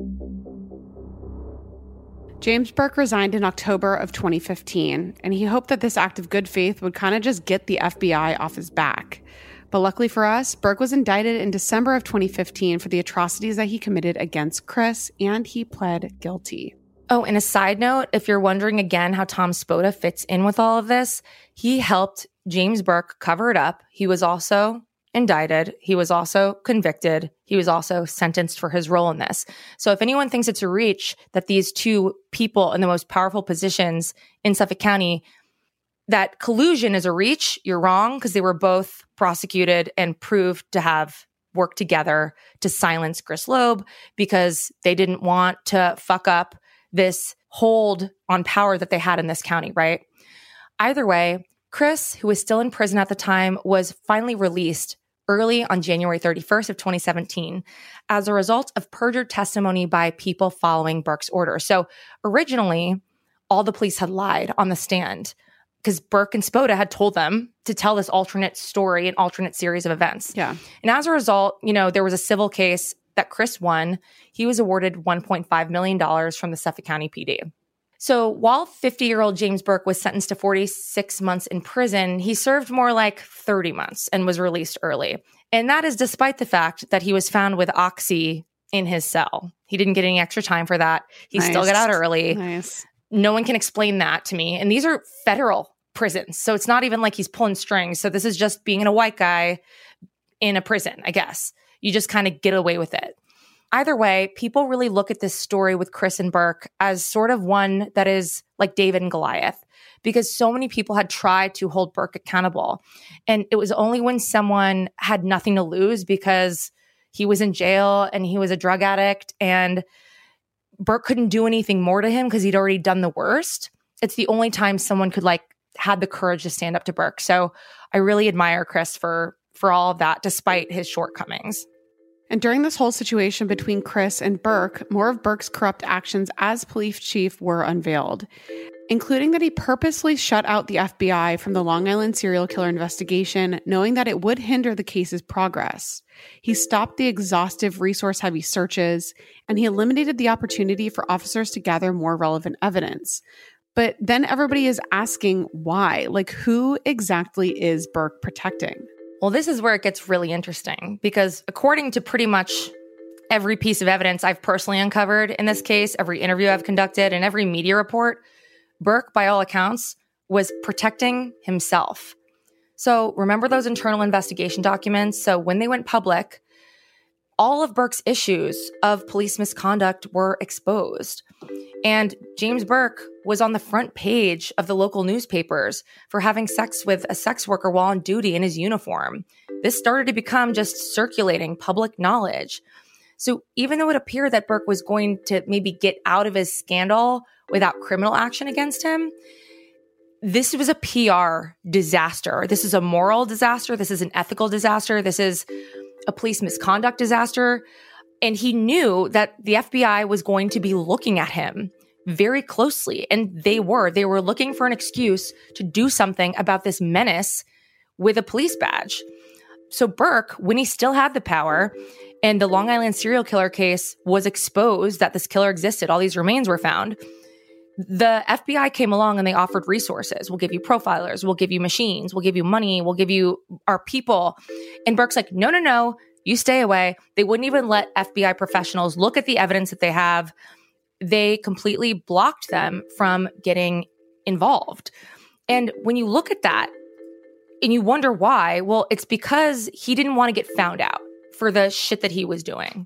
James Burke resigned in October of twenty fifteen, and he hoped that this act of good faith would kind of just get the F B I off his back. But luckily for us, Burke was indicted in December of twenty fifteen for the atrocities that he committed against Chris, and he pled guilty. Oh, and a side note, if you're wondering again how Tom Spota fits in with all of this, he helped James Burke cover it up. He was also indicted. He was also convicted. He was also sentenced for his role in this. So if anyone thinks it's a reach that these two people in the most powerful positions in Suffolk County, that collusion is a reach, you're wrong, because they were both prosecuted and proved to have worked together to silence Chris Loeb because they didn't want to fuck up this hold on power that they had in this county, right? Either way, Chris, who was still in prison at the time, was finally released early on January thirty-first of twenty seventeen as a result of perjured testimony by people following Burke's order. So originally, all the police had lied on the stand because Burke and Spoda had told them to tell this alternate story, an alternate series of events. Yeah. And as a result, you know, there was a civil case that Chris won. He was awarded one point five million dollars from the Suffolk County P D. So while fifty-year-old James Burke was sentenced to forty-six months in prison, he served more like thirty months and was released early. And that is despite the fact that he was found with oxy in his cell. He didn't get any extra time for that. He Nice. still got out early. Nice. No one can explain that to me. And these are federal prisons. So it's not even like he's pulling strings. So this is just being a white guy in a prison, I guess. You just kind of get away with it. Either way, people really look at this story with Chris and Burke as sort of one that is like David and Goliath, because so many people had tried to hold Burke accountable. And it was only when someone had nothing to lose because he was in jail and he was a drug addict and Burke couldn't do anything more to him because he'd already done the worst. It's the only time someone could like had the courage to stand up to Burke. So I really admire Chris for for all of that, despite his shortcomings. And during this whole situation between Chris and Burke, more of Burke's corrupt actions as police chief were unveiled, including that he purposely shut out the F B I from the Long Island serial killer investigation, knowing that it would hinder the case's progress. He stopped the exhaustive, resource-heavy searches, and he eliminated the opportunity for officers to gather more relevant evidence. But then everybody is asking why? Like, who exactly is Burke protecting? Well, this is where it gets really interesting because according to pretty much every piece of evidence I've personally uncovered in this case, every interview I've conducted, and every media report, Burke, by all accounts, was protecting himself. So remember those internal investigation documents? So when they went public, all of Burke's issues of police misconduct were exposed. And James Burke was on the front page of the local newspapers for having sex with a sex worker while on duty in his uniform. This started to become just circulating public knowledge. So even though it appeared that Burke was going to maybe get out of his scandal without criminal action against him, this was a P R disaster. This is a moral disaster. This is an ethical disaster. This is a police misconduct disaster. And he knew that the F B I was going to be looking at him very closely. And they were. They were looking for an excuse to do something about this menace with a police badge. So Burke, when he still had the power, and the Long Island serial killer case was exposed that this killer existed, all these remains were found, the F B I came along and they offered resources. We'll give you profilers. We'll give you machines. We'll give you money. We'll give you our people. And Burke's like, no, no, no. You stay away. They wouldn't even let F B I professionals look at the evidence that they have. They completely blocked them from getting involved. And when you look at that and you wonder why, well, it's because he didn't want to get found out for the shit that he was doing.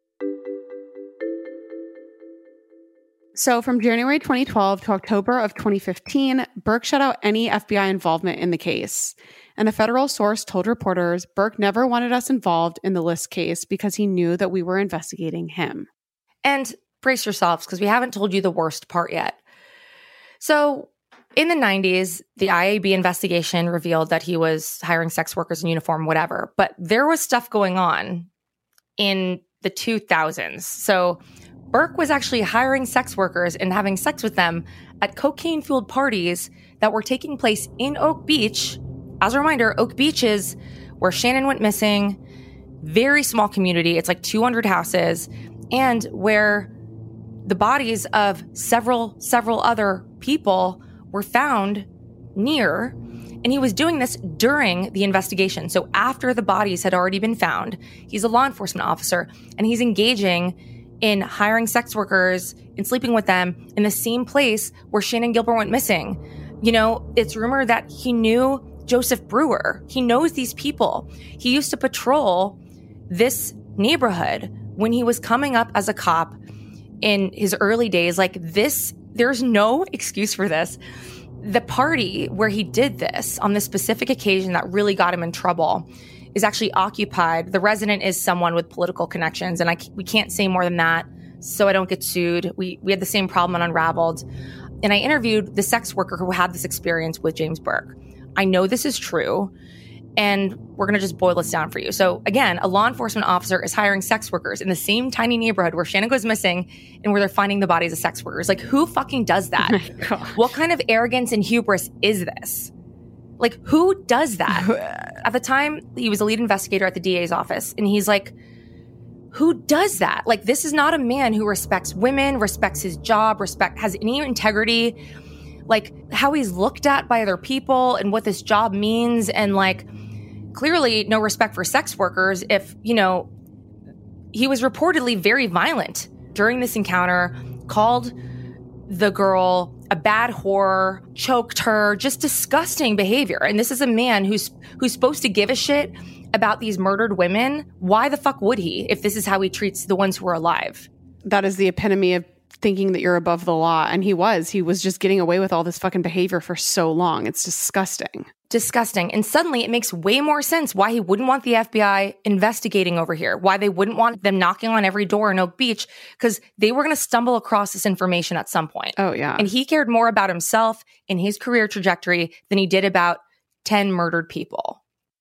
So from January twenty twelve to October of twenty fifteen, Burke shut out any F B I involvement in the case. And a federal source told reporters Burke never wanted us involved in the List case because he knew that we were investigating him. And brace yourselves, because we haven't told you the worst part yet. So in the nineties, the I A B investigation revealed that he was hiring sex workers in uniform, whatever. But there was stuff going on in the two thousands. So Burke was actually hiring sex workers and having sex with them at cocaine-fueled parties that were taking place in Oak Beach. As a reminder, Oak Beach is where Shannon went missing, very small community. It's like two hundred houses, and where the bodies of several, several other people were found near. And he was doing this during the investigation. So after the bodies had already been found, he's a law enforcement officer, and he's engaging in hiring sex workers and sleeping with them in the same place where Shannon Gilbert went missing. You know, it's rumored that he knew Joseph Brewer. He knows these people. He used to patrol this neighborhood when he was coming up as a cop in his early days. Like this, there's no excuse for this. The party where he did this on this specific occasion that really got him in trouble is actually occupied. The resident is someone with political connections, and I, we can't say more than that so I don't get sued. We we had the same problem on Unraveled. And I interviewed the sex worker who had this experience with James Burke. I know this is true, and we're going to just boil this down for you. So again, a law enforcement officer is hiring sex workers in the same tiny neighborhood where Shannon goes missing and where they're finding the bodies of sex workers. Like, who fucking does that? Oh what kind of arrogance and hubris is this? Like, who does that? At the time, he was a lead investigator at the D A's office, and he's like, who does that? Like, this is not a man who respects women, respects his job, respect, has any integrity, like how he's looked at by other people and what this job means. And like, clearly no respect for sex workers if, you know, he was reportedly very violent during this encounter, called the girl a bad whore, choked her, just disgusting behavior. And this is a man who's who's supposed to give a shit about these murdered women. Why the fuck would he if this is how he treats the ones who are alive? That is the epitome of thinking that you're above the law. And he was. He was just getting away with all this fucking behavior for so long. It's disgusting. Disgusting. And suddenly it makes way more sense why he wouldn't want the F B I investigating over here, why they wouldn't want them knocking on every door in Oak Beach, because they were going to stumble across this information at some point. Oh, yeah. And he cared more about himself and his career trajectory than he did about ten murdered people.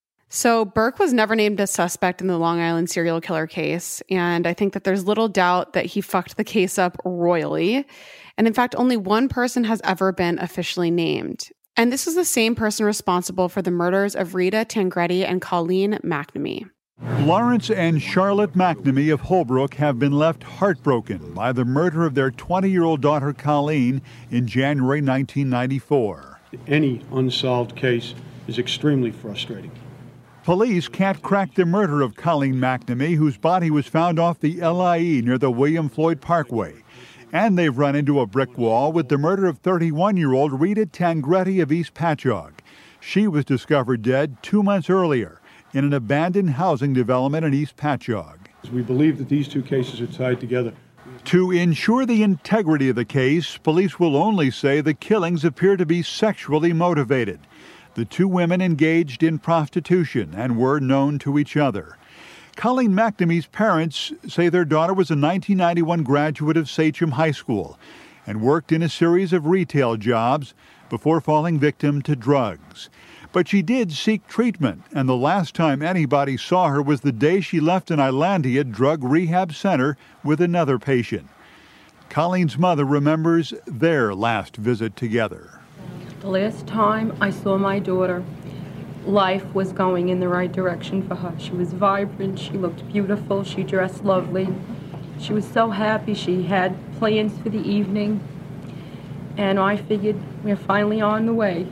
So Burke was never named a suspect in the Long Island serial killer case, and I think that there's little doubt that he fucked the case up royally. And in fact, only one person has ever been officially named. And this is the same person responsible for the murders of Rita Tangretti and Colleen McNamee. Lawrence and Charlotte McNamee of Holbrook have been left heartbroken by the murder of their twenty-year-old daughter Colleen in January nineteen ninety-four. Any unsolved case is extremely frustrating. Police can't crack the murder of Colleen McNamee, whose body was found off the L I E near the William Floyd Parkway. And they've run into a brick wall with the murder of thirty-one-year-old Rita Tangretti of East Patchogue. She was discovered dead two months earlier in an abandoned housing development in East Patchogue. We believe that these two cases are tied together. To ensure the integrity of the case, police will only say the killings appear to be sexually motivated. The two women engaged in prostitution and were known to each other. Colleen McNamee's parents say their daughter was a nineteen ninety-one graduate of Sachem High School and worked in a series of retail jobs before falling victim to drugs. But she did seek treatment, and the last time anybody saw her was the day she left an Islandia drug rehab center with another patient. Colleen's mother remembers their last visit together. The last time I saw my daughter, life was going in the right direction for her. She was vibrant, she looked beautiful, she dressed lovely. She was so happy, she had plans for the evening, and I figured we're finally on the way.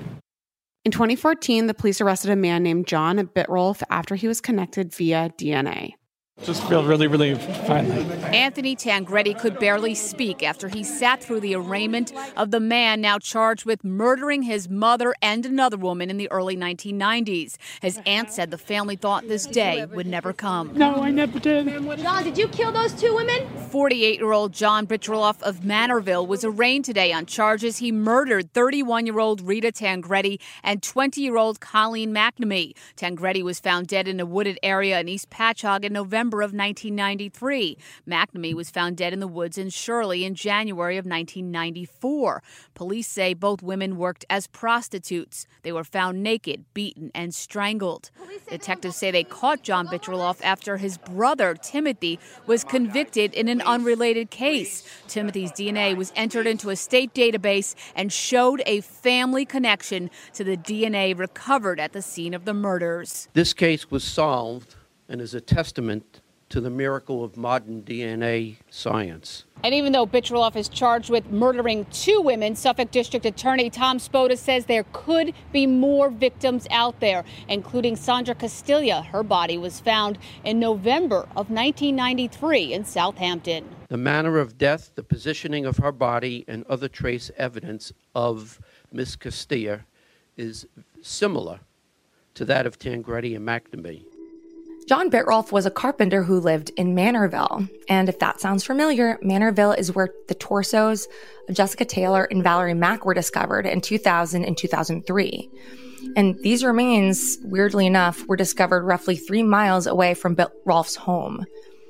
In twenty fourteen, the police arrested a man named John Bitrolf after he was connected via D N A. Just feel really relieved, finally. Anthony Tangretti could barely speak after he sat through the arraignment of the man now charged with murdering his mother and another woman in the early nineteen nineties. His aunt said the family thought this day would never come. No, I never did. John, did you kill those two women? forty-eight-year-old John Bitrolf of Manorville was arraigned today on charges he murdered thirty-one-year-old Rita Tangretti and twenty-year-old Colleen McNamee. Tangretti was found dead in a wooded area in East Patchogue in November of nineteen ninety-three. McNamee was found dead in the woods in Shirley in January of nineteen ninety-four. Police say both women worked as prostitutes. They were found naked, beaten, and strangled. Detectives say they caught John Bitrolf after his brother, Timothy, was convicted in an unrelated case. Timothy's D N A was entered into a state database and showed a family connection to the D N A recovered at the scene of the murders. This case was solved and is a testament to the miracle of modern D N A science. And even though Bitrolf is charged with murdering two women, Suffolk District Attorney Tom Spoda says there could be more victims out there, including Sandra Castilla. Her body was found in November of nineteen ninety-three in Southampton. The manner of death, the positioning of her body, and other trace evidence of Miss Castilla is similar to that of Tangretti and McNamee. John Bitrolf was a carpenter who lived in Manorville. And if that sounds familiar, Manorville is where the torsos of Jessica Taylor and Valerie Mack were discovered in two thousand and two thousand three. And these remains, weirdly enough, were discovered roughly three miles away from Bitrolf's home.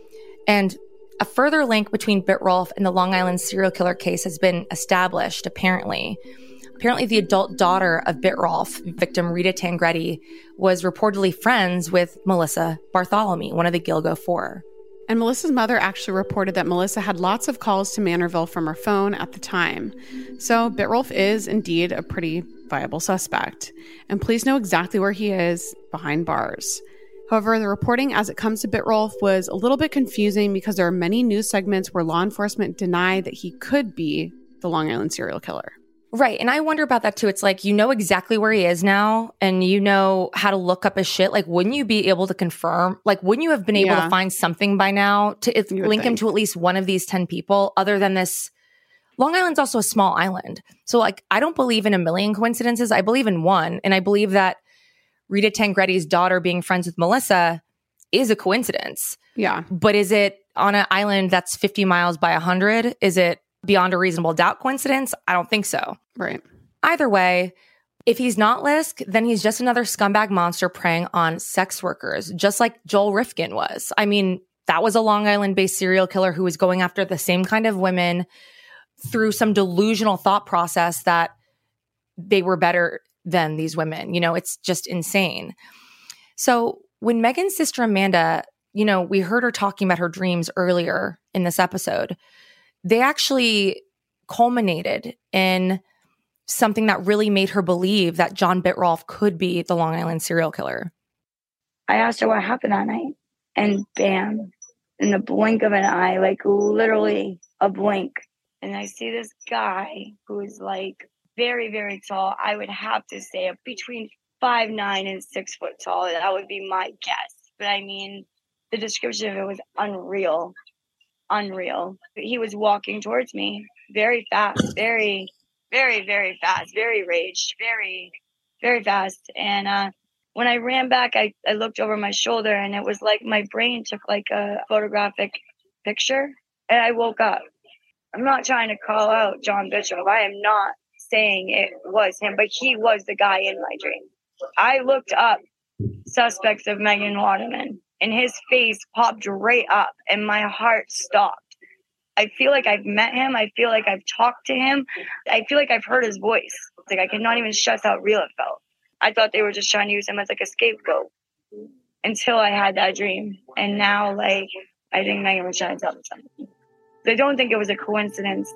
And a further link between Bitrolf and the Long Island serial killer case has been established, apparently. Apparently, the adult daughter of Bitrolf, victim Rita Tangretti, was reportedly friends with Melissa Bartholomew, one of the Gilgo Four. And Melissa's mother actually reported that Melissa had lots of calls to Manorville from her phone at the time. So Bitrolf is indeed a pretty viable suspect. And police know exactly where he is, behind bars. However, the reporting as it comes to Bitrolf was a little bit confusing because there are many news segments where law enforcement denied that he could be the Long Island serial killer. Right. And I wonder about that too. It's like, you know exactly where he is now and you know how to look up his shit. Like, wouldn't you be able to confirm? Like, wouldn't you have been able Yeah. to find something by now to it, You would link him think. to at least one of these ten people other than this? Long Island's also a small island. So, like, I don't believe in a million coincidences. I believe in one. And I believe that Rita Tangretti's daughter being friends with Melissa is a coincidence. Yeah. But is it on an island that's fifty miles by one hundred? Is it beyond a reasonable doubt coincidence? I don't think so. Right. Either way, if he's not Lisk, then he's just another scumbag monster preying on sex workers, just like Joel Rifkin was. I mean, that was a Long Island-based serial killer who was going after the same kind of women through some delusional thought process that they were better than these women. You know, it's just insane. So when Megan's sister Amanda, you know, we heard her talking about her dreams earlier in this episode, they actually culminated in something that really made her believe that John Bitrolf could be the Long Island serial killer. I asked her what happened that night, and bam, in the blink of an eye, like literally a blink, and I see this guy who is like very, very tall. I would have to say between five nine and six foot tall. That would be my guess. But I mean, the description of it was unreal. Unreal. He was walking towards me very fast, very, very, very fast, very raged, very, very fast. And uh, when I ran back, I, I looked over my shoulder and it was like my brain took like a photographic picture and I woke up. I'm not trying to call out John Bitrolf. I am not saying it was him, but he was the guy in my dream. I looked up suspects of Megan Waterman and his face popped right up and my heart stopped. I feel like I've met him. I feel like I've talked to him. I feel like I've heard his voice. Like I cannot even stress how real it felt. I thought they were just trying to use him as like a scapegoat until I had that dream. And now, like, I think Megan was trying to tell me something. I don't think it was a coincidence.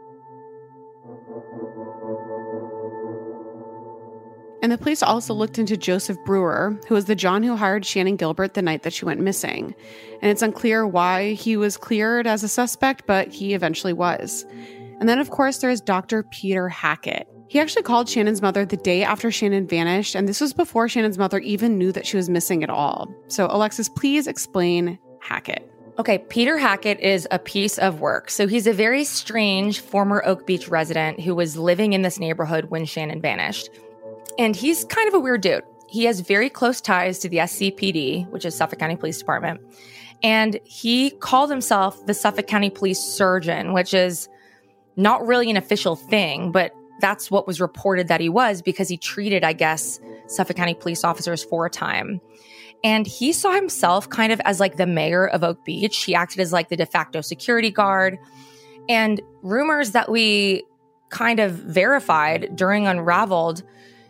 And the police also looked into Joseph Brewer, who was the John who hired Shannan Gilbert the night that she went missing. And it's unclear why he was cleared as a suspect, but he eventually was. And then, of course, there's Doctor Peter Hackett. He actually called Shannan's mother the day after Shannan vanished, and this was before Shannan's mother even knew that she was missing at all. So, Alexis, please explain Hackett. Okay, Peter Hackett is a piece of work. So he's a very strange former Oak Beach resident who was living in this neighborhood when Shannan vanished. And he's kind of a weird dude. He has very close ties to the S C P D, which is Suffolk County Police Department. And he called himself the Suffolk County Police Surgeon, which is not really an official thing, but that's what was reported that he was because he treated, I guess, Suffolk County police officers for a time. And he saw himself kind of as like the mayor of Oak Beach. He acted as like the de facto security guard. And rumors that we kind of verified during Unraveled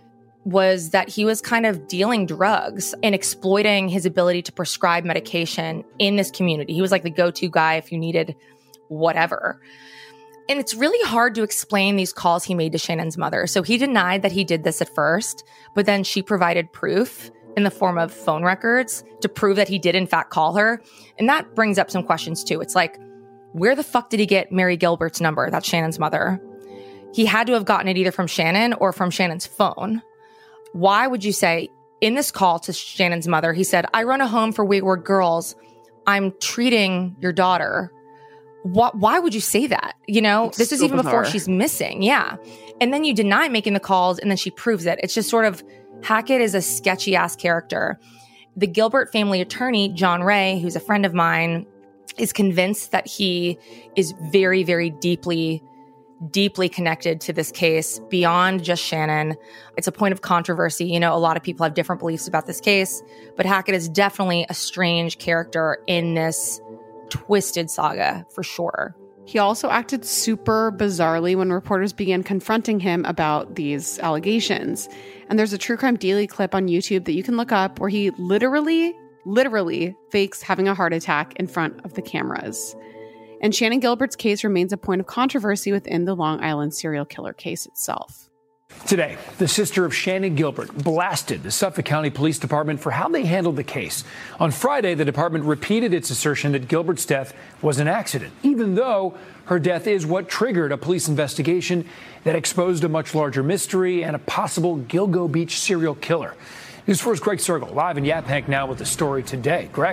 was that he was kind of dealing drugs and exploiting his ability to prescribe medication in this community. He was like the go-to guy if you needed whatever. And it's really hard to explain these calls he made to Shannan's mother. So he denied that he did this at first, but then she provided proof in the form of phone records to prove that he did in fact call her. And that brings up some questions too. It's like, where the fuck did he get Mary Gilbert's number? That's Shannan's mother. He had to have gotten it either from Shannan or from Shannan's phone. Why would you say in this call to Shannan's mother, he said, I run a home for wayward girls. I'm treating your daughter. What, why would you say that? You know, It's this is so even before bizarre. she's missing. Yeah. And then you deny making the calls and then she proves it. It's just sort of, Hackett is a sketchy ass character. The Gilbert family attorney, John Ray, who's a friend of mine, is convinced that he is very, very deeply deeply connected to this case beyond just Shannan. It's a point of controversy. You know, a lot of people have different beliefs about this case, but Hackett is definitely a strange character in this twisted saga for sure. He also acted super bizarrely when reporters began confronting him about these allegations. And there's a True Crime Daily clip on YouTube that you can look up where he literally, literally fakes having a heart attack in front of the cameras. And Shannan Gilbert's case remains a point of controversy within the Long Island serial killer case itself. Today, the sister of Shannan Gilbert blasted the Suffolk County Police Department for how they handled the case. On Friday, the department repeated its assertion that Gilbert's death was an accident, even though her death is what triggered a police investigation that exposed a much larger mystery and a possible Gilgo Beach serial killer. News four's Greg Sergel, live in Yaphank now with the story today. Greg.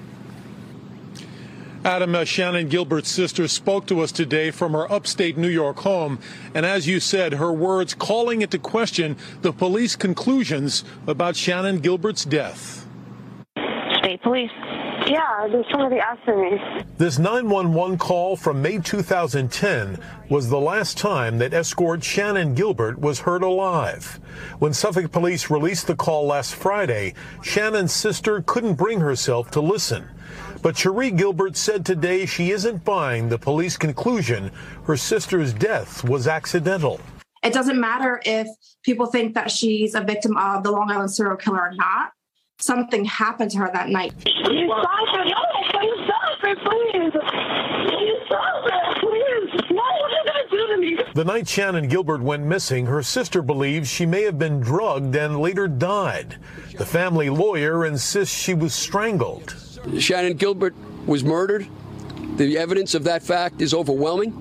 Adam, uh, Shannan Gilbert's sister spoke to us today from her upstate New York home. And as you said, her words calling into question the police conclusions about Shannan Gilbert's death. State police. Yeah, there's somebody asking me. This nine one one call from May two thousand ten was the last time that escort Shannan Gilbert was heard alive. When Suffolk police released the call last Friday, Shannan's sister couldn't bring herself to listen. But Cherie Gilbert said today she isn't buying the police conclusion her sister's death was accidental. It doesn't matter if people think that she's a victim of the Long Island serial killer or not. Something happened to her that night. Please stop it. Oh, please stop it, please. Please stop it, please. No, what are you going to do to me? The night Shannan Gilbert went missing, her sister believes she may have been drugged and later died. The family lawyer insists she was strangled. Shannan Gilbert was murdered. The evidence of that fact is overwhelming,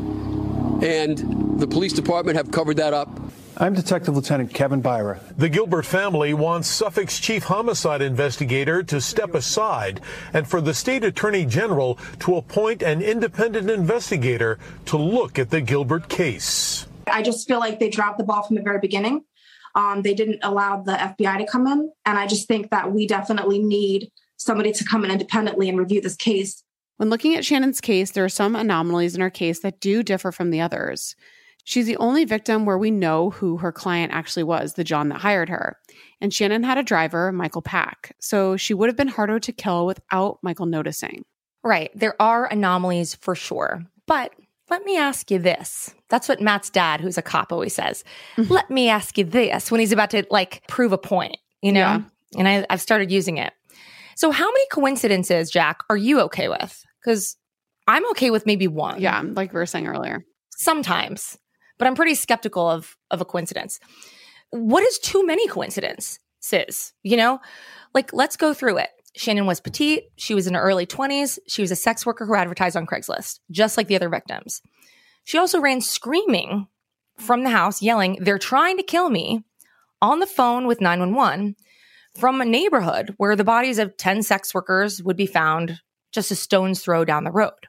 and the police department have covered that up. I'm Detective Lieutenant Kevin Byra. The Gilbert family wants Suffolk's chief homicide investigator to step aside and for the state attorney general to appoint an independent investigator to look at the Gilbert case. I just feel like they dropped the ball from the very beginning. Um, they didn't allow the F B I to come in, and I just think that we definitely need somebody to come in independently and review this case. When looking at Shannan's case, there are some anomalies in her case that do differ from the others. She's the only victim where we know who her client actually was, the John that hired her. And Shannan had a driver, Michael Pack, so she would have been harder to kill without Michael noticing. Right. There are anomalies for sure. But let me ask you this. That's what Matt's dad, who's a cop, always says. Mm-hmm. Let me ask you this when he's about to, like, prove a point, you know? Yeah. And I, I've started using it. So how many coincidences, Jack, are you okay with? Because I'm okay with maybe one. Yeah, like we were saying earlier. Sometimes. But I'm pretty skeptical of, of a coincidence. What is too many coincidences? You know? Like, let's go through it. Shannan was petite. She was in her early twenties. She was a sex worker who advertised on Craigslist, just like the other victims. She also ran screaming from the house, yelling, "They're trying to kill me," on the phone with nine one one from a neighborhood where the bodies of ten sex workers would be found just a stone's throw down the road.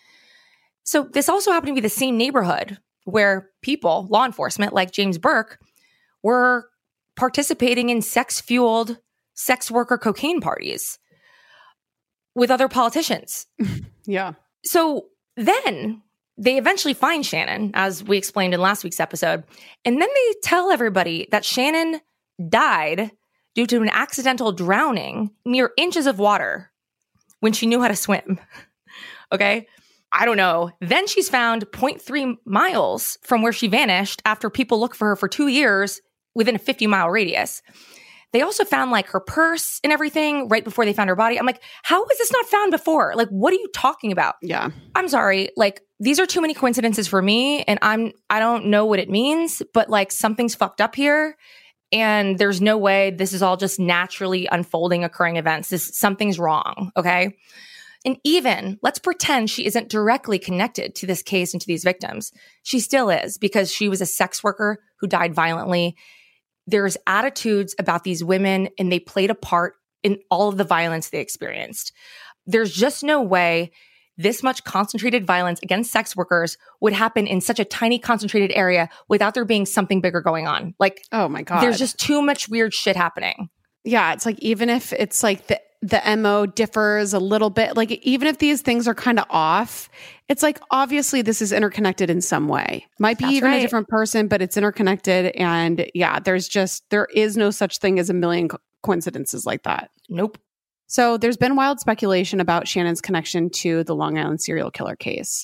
So this also happened to be the same neighborhood where people, law enforcement, like James Burke, were participating in sex-fueled sex worker cocaine parties with other politicians. Yeah. So then they eventually find Shannan, as we explained in last week's episode, and then they tell everybody that Shannan died due to an accidental drowning near inches of water when she knew how to swim. Okay? I don't know. Then she's found zero point three miles from where she vanished after people looked for her for two years within a fifty mile radius. They also found like her purse and everything right before they found her body. I'm like, how was this not found before? Like, what are you talking about? Yeah. I'm sorry. Like, these are too many coincidences for me. And I'm, I don't know what it means, but like something's fucked up here. And there's no way this is all just naturally unfolding, occurring events. This, something's wrong. Okay. And even, let's pretend she isn't directly connected to this case and to these victims. She still is, because she was a sex worker who died violently. There's attitudes about these women, and they played a part in all of the violence they experienced. There's just no way this much concentrated violence against sex workers would happen in such a tiny concentrated area without there being something bigger going on. Like, oh my God. There's just too much weird shit happening. Yeah, it's like, even if it's like the the M O differs a little bit, like even if these things are kind of off, it's like, obviously this is interconnected in some way. Might be That's even right. a different person, but it's interconnected. And yeah, there's just, there is no such thing as a million co- coincidences like that. Nope. So there's been wild speculation about Shannan's connection to the Long Island serial killer case.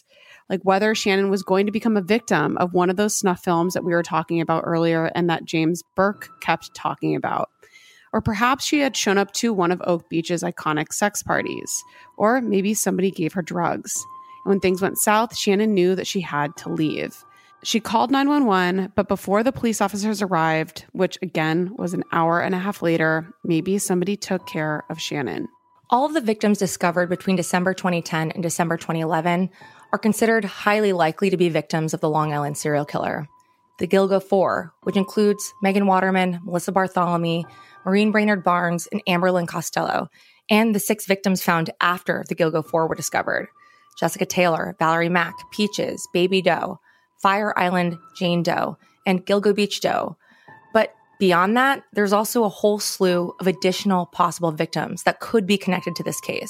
like whether Shannon was going to become a victim of one of those snuff films that we were talking about earlier and that James Burke kept talking about. Or perhaps she had shown up to one of Oak Beach's iconic sex parties. Or maybe somebody gave her drugs. And when things went south, Shannon knew that she had to leave. She called nine one one, but before the police officers arrived, which again was an hour and a half later, maybe somebody took care of Shannon. All of the victims discovered between December twenty ten and December twenty eleven are considered highly likely to be victims of the Long Island serial killer. The Gilgo Four, which includes Megan Waterman, Melissa Bartholomew, Maureen Brainerd Barnes, and Amberlynn Costello, and the six victims found after the Gilgo Four were discovered: Jessica Taylor, Valerie Mack, Peaches, Baby Doe, Fire Island Jane Doe, and Gilgo Beach Doe. But beyond that, there's also a whole slew of additional possible victims that could be connected to this case.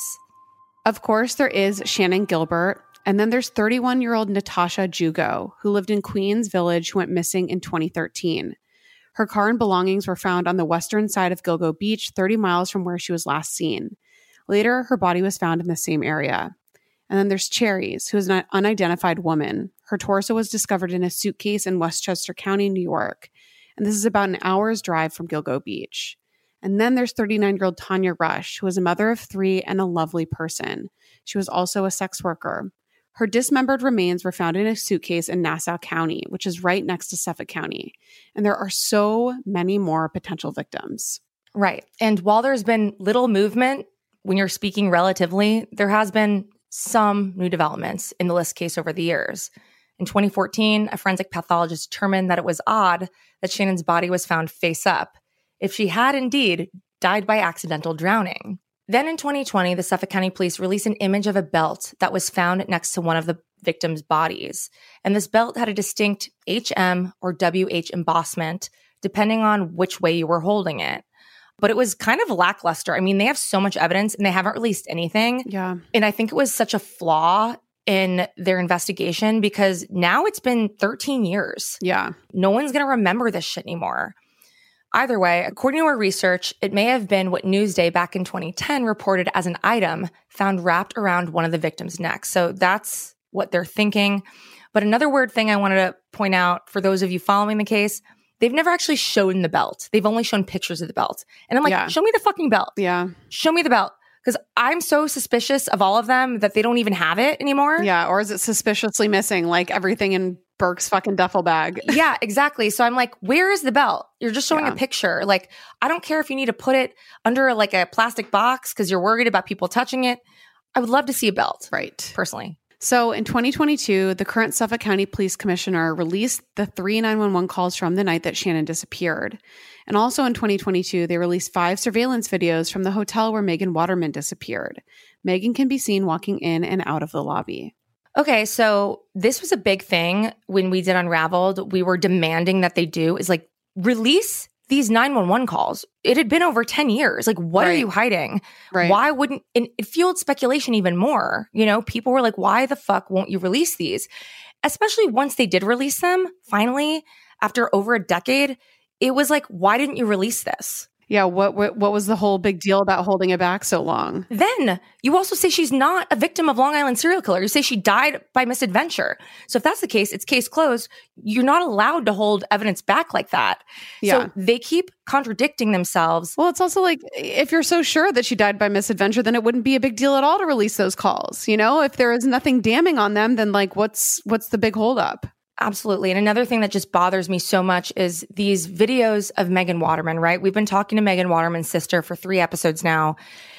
Of course, there is Shannon Gilbert, and then there's thirty-one-year-old Natasha Jugo, who lived in Queens Village, who went missing in twenty thirteen. Her car and belongings were found on the western side of Gilgo Beach, thirty miles from where she was last seen. Later, her body was found in the same area. And then there's Cherries, who is an unidentified woman. Her torso was discovered in a suitcase in Westchester County, New York. And this is about an hour's drive from Gilgo Beach. And then there's thirty-nine-year-old Tanya Rush, who was a mother of three and a lovely person. She was also a sex worker. Her dismembered remains were found in a suitcase in Nassau County, which is right next to Suffolk County. And there are so many more potential victims. Right. And while there's been little movement, when you're speaking relatively, there has been some new developments in the List case over the years. In twenty fourteen, a forensic pathologist determined that it was odd that Shannon's body was found face up, if she had indeed died by accidental drowning. Then in twenty twenty, the Suffolk County Police released an image of a belt that was found next to one of the victims' bodies. And this belt had a distinct H M or W H embossment, depending on which way you were holding it. But it was kind of lackluster. I mean, they have so much evidence and they haven't released anything. Yeah. And I think it was such a flaw in their investigation because now it's been thirteen years. Yeah. No one's going to remember this shit anymore. Either way, according to our research, it may have been what Newsday back in twenty ten reported as an item found wrapped around one of the victims' necks. So that's what they're thinking. But another weird thing I wanted to point out for those of you following the case, they've never actually shown the belt. They've only shown pictures of the belt. And I'm like, Yeah. show me the fucking belt. Yeah. Show me the belt. Because I'm so suspicious of all of them that they don't even have it anymore. Yeah. Or is it suspiciously missing, like everything in Burke's fucking duffel bag? Yeah, exactly. So I'm like, where is the belt? You're just showing Yeah. a picture. Like, I don't care if you need to put it under like a plastic box because you're worried about people touching it. I would love to see a belt. Right. Personally. So in twenty twenty-two, the current Suffolk County Police Commissioner released the three nine one one calls from the night that Shannon disappeared. And also in twenty twenty-two, they released five surveillance videos from the hotel where Megan Waterman disappeared. Megan can be seen walking in and out of the lobby. Okay, so this was a big thing when we did Unraveled. We were demanding that they do is like release these nine one one calls. It had been over ten years. Like, what Right. are you hiding? Right. Why wouldn't, and it fueled speculation even more. You know, people were like, why the fuck won't you release these? Especially once they did release them, finally, after over a decade, it was like, why didn't you release this? Yeah, what, what what was the whole big deal about holding it back so long? Then you also say she's not a victim of Long Island serial killer. You say she died by misadventure. So if that's the case, it's case closed. You're not allowed to hold evidence back like that. Yeah. So they keep contradicting themselves. Well, it's also like, if you're so sure that she died by misadventure, then it wouldn't be a big deal at all to release those calls. You know, if there is nothing damning on them, then like, what's what's the big holdup? Absolutely. And another thing that just bothers me so much is these videos of Megan Waterman, right? We've been talking to Megan Waterman's sister for three episodes now.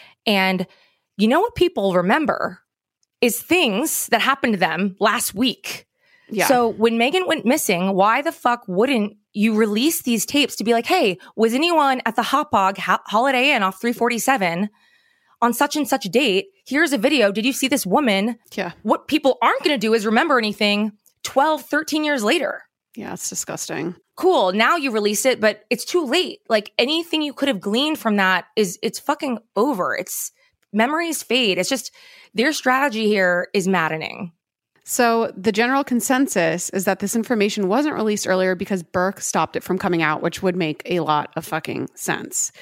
And you know what people remember is things that happened to them last week. Yeah. So when Megan went missing, why the fuck wouldn't you release these tapes to be like, hey, was anyone at the Hauppauge Ho- Holiday Inn off three forty-seven on such and such date? Here's a video. Did you see this woman? Yeah. What people aren't going to do is remember anything twelve, thirteen years later. Yeah, it's disgusting. Cool. Now you release it, but it's too late. Like anything you could have gleaned from that is it's fucking over. It's memories fade. It's just their strategy here is maddening. So the general consensus is that this information wasn't released earlier because Burke stopped it from coming out, which would make a lot of fucking sense.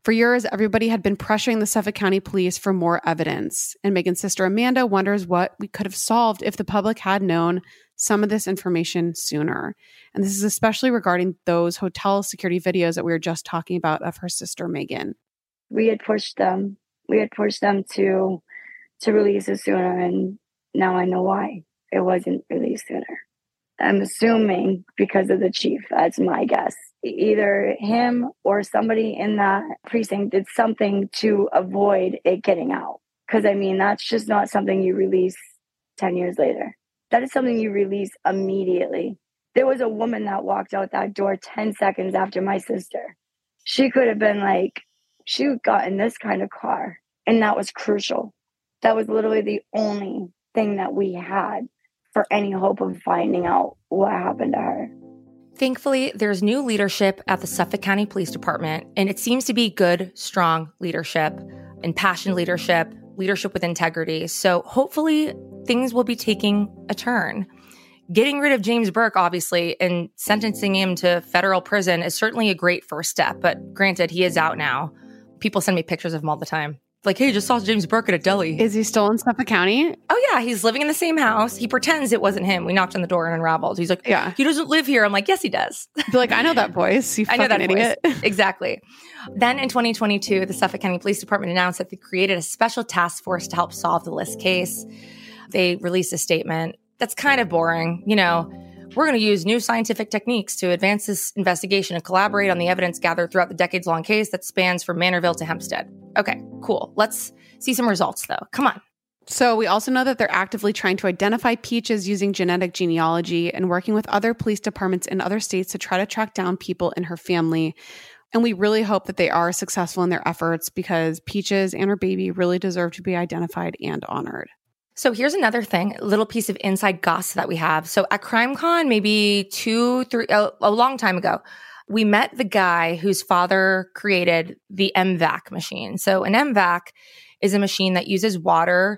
For years, everybody had been pressuring the Suffolk County Police for more evidence. And Megan's sister Amanda wonders what we could have solved if the public had known some of this information sooner. And this is especially regarding those hotel security videos that we were just talking about of her sister Megan. We had pushed them. We had pushed them to to release it sooner, and now I know why it wasn't released sooner. I'm assuming because of the chief. That's my guess. Either him or somebody in that precinct did something to avoid it getting out. Because, I mean, that's just not something you release ten years later. That is something you release immediately. There was a woman that walked out that door ten seconds after my sister. She could have been like, she got in this kind of car. And that was crucial. That was literally the only thing that we had for any hope of finding out what happened to her. Thankfully, there's new leadership at the Suffolk County Police Department, and it seems to be good, strong leadership, impassioned leadership, leadership with integrity. So hopefully things will be taking a turn. Getting rid of James Burke, obviously, and sentencing him to federal prison is certainly a great first step. But granted, he is out now. People send me pictures of him all the time. Like, hey, just saw James Burke at a deli. Is he still in Suffolk County? Oh, yeah. He's living in the same house. He pretends it wasn't him. We knocked on the door and unraveled. He's like, yeah, he doesn't live here. I'm like, yes, he does. Be like, I know that voice. You I know that idiot. voice. Exactly. Then in twenty twenty-two, the Suffolk County Police Department announced that they created a special task force to help solve the List case. They released a statement that's kind of boring. You know, we're going to use new scientific techniques to advance this investigation and collaborate on the evidence gathered throughout the decades-long case that spans from Manorville to Hempstead. Okay, cool. Let's see some results, though. Come on. So we also know that they're actively trying to identify Peaches using genetic genealogy and working with other police departments in other states to try to track down people in her family. And we really hope that they are successful in their efforts because Peaches and her baby really deserve to be identified and honored. So here's another thing, a little piece of inside gossip that we have. So at CrimeCon, maybe two, three, a, a long time ago, we met the guy whose father created the M VAC machine. So an M VAC is a machine that uses water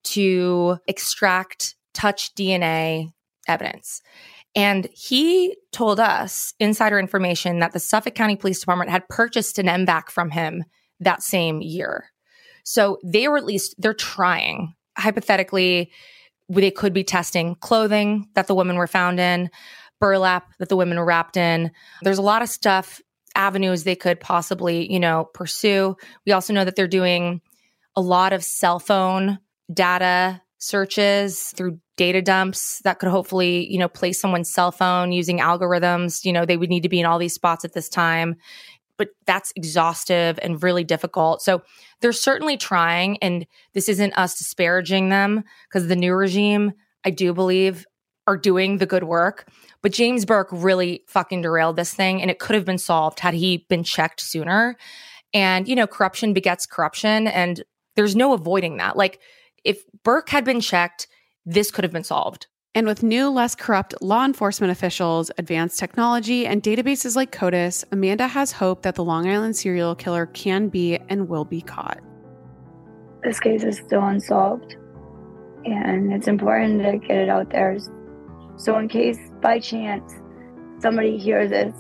to extract touch D N A evidence. And he told us, insider information, that the Suffolk County Police Department had purchased an M VAC from him that same year. So they were at least, they're trying. Hypothetically, they could be testing clothing that the women were found in, burlap that the women were wrapped in. There's a lot of stuff, avenues they could possibly, you know, pursue. We also know that they're doing a lot of cell phone data searches through data dumps that could hopefully, you know, place someone's cell phone using algorithms. You know, they would need to be in all these spots at this time. But that's exhaustive and really difficult. So they're certainly trying, and this isn't us disparaging them because the new regime, I do believe, are doing the good work. But James Burke really fucking derailed this thing, and it could have been solved had he been checked sooner. And, you know, corruption begets corruption, and there's no avoiding that. Like, if Burke had been checked, this could have been solved. And with new, less corrupt law enforcement officials, advanced technology, and databases like CODIS, Amanda has hope that the Long Island serial killer can be and will be caught. This case is still unsolved, and it's important to get it out there. So in case, by chance, somebody hears this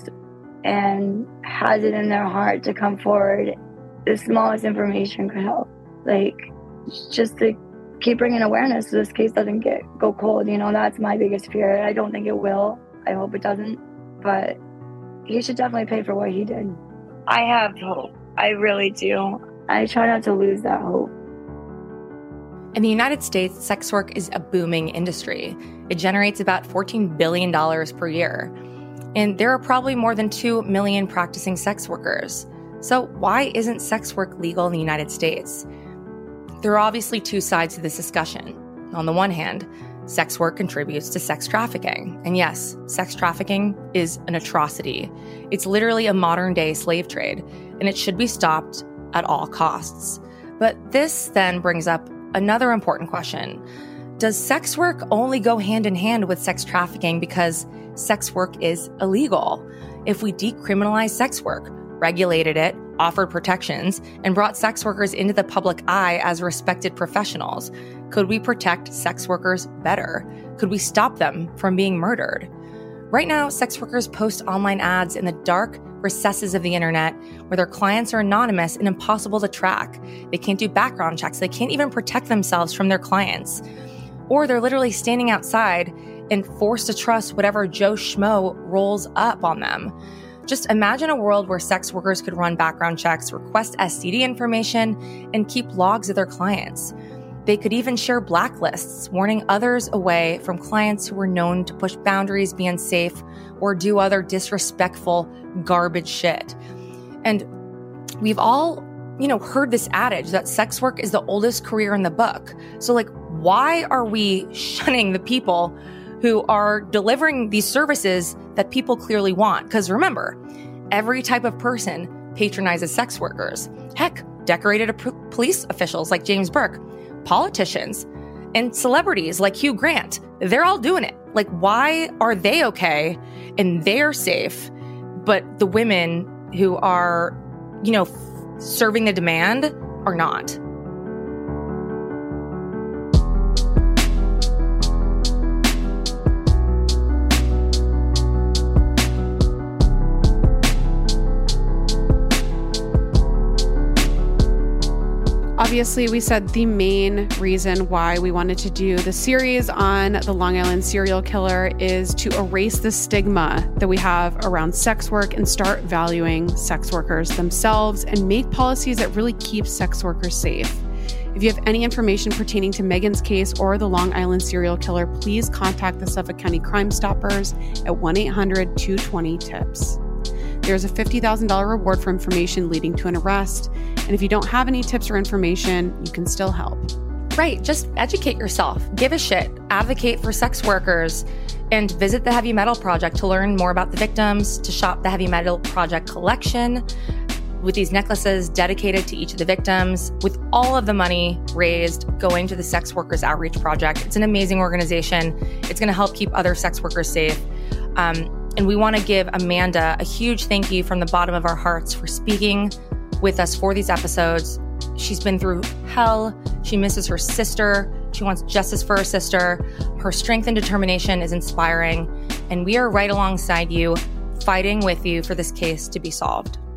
and has it in their heart to come forward, the smallest information could help. Like, just to keep bringing awareness so this case doesn't get go cold. You know, that's my biggest fear. I don't think it will. I hope it doesn't. But he should definitely pay for what he did. I have hope. I really do. I try not to lose that hope. In the United States, sex work is a booming industry. It generates about fourteen billion dollars per year. And there are probably more than two million practicing sex workers. So why isn't sex work legal in the United States? There are obviously two sides to this discussion. On the one hand, sex work contributes to sex trafficking. And yes, sex trafficking is an atrocity. It's literally a modern-day slave trade, and it should be stopped at all costs. But this then brings up another important question. Does sex work only go hand in hand with sex trafficking because sex work is illegal? If we decriminalized sex work, regulated it, offered protections, and brought sex workers into the public eye as respected professionals, could we protect sex workers better? Could we stop them from being murdered? Right now, sex workers post online ads in the dark recesses of the internet where their clients are anonymous and impossible to track. They can't do background checks. They can't even protect themselves from their clients. Or they're literally standing outside and forced to trust whatever Joe Schmo rolls up on them. Just imagine a world where sex workers could run background checks, request S T D information, and keep logs of their clients. They could even share blacklists, warning others away from clients who were known to push boundaries, be unsafe, or do other disrespectful garbage shit. And we've all, you know, heard this adage that sex work is the oldest career in the book. So, like, why are we shunning the people who are delivering these services that people clearly want? Because remember, every type of person patronizes sex workers. Heck, decorated p- police officials like James Burke, politicians, and celebrities like Hugh Grant. They're all doing it. Like, why are they okay and they're safe, but the women who are, you know, f- serving the demand are not? Obviously, we said the main reason why we wanted to do the series on the Long Island serial killer is to erase the stigma that we have around sex work and start valuing sex workers themselves and make policies that really keep sex workers safe. If you have any information pertaining to Megan's case or the Long Island serial killer, please contact the Suffolk County Crime Stoppers at one eight hundred two twenty TIPS. There's a fifty thousand dollars reward for information leading to an arrest. And if you don't have any tips or information, you can still help. Right. Just educate yourself. Give a shit. Advocate for sex workers. And visit the Heavy Metal Project to learn more about the victims, to shop the Heavy Metal Project collection with these necklaces dedicated to each of the victims, with all of the money raised going to the Sex Workers Outreach Project. It's an amazing organization. It's going to help keep other sex workers safe. Um, And we want to give Amanda a huge thank you from the bottom of our hearts for speaking with us for these episodes. She's been through hell. She misses her sister. She wants justice for her sister. Her strength and determination is inspiring. And we are right alongside you, fighting with you for this case to be solved.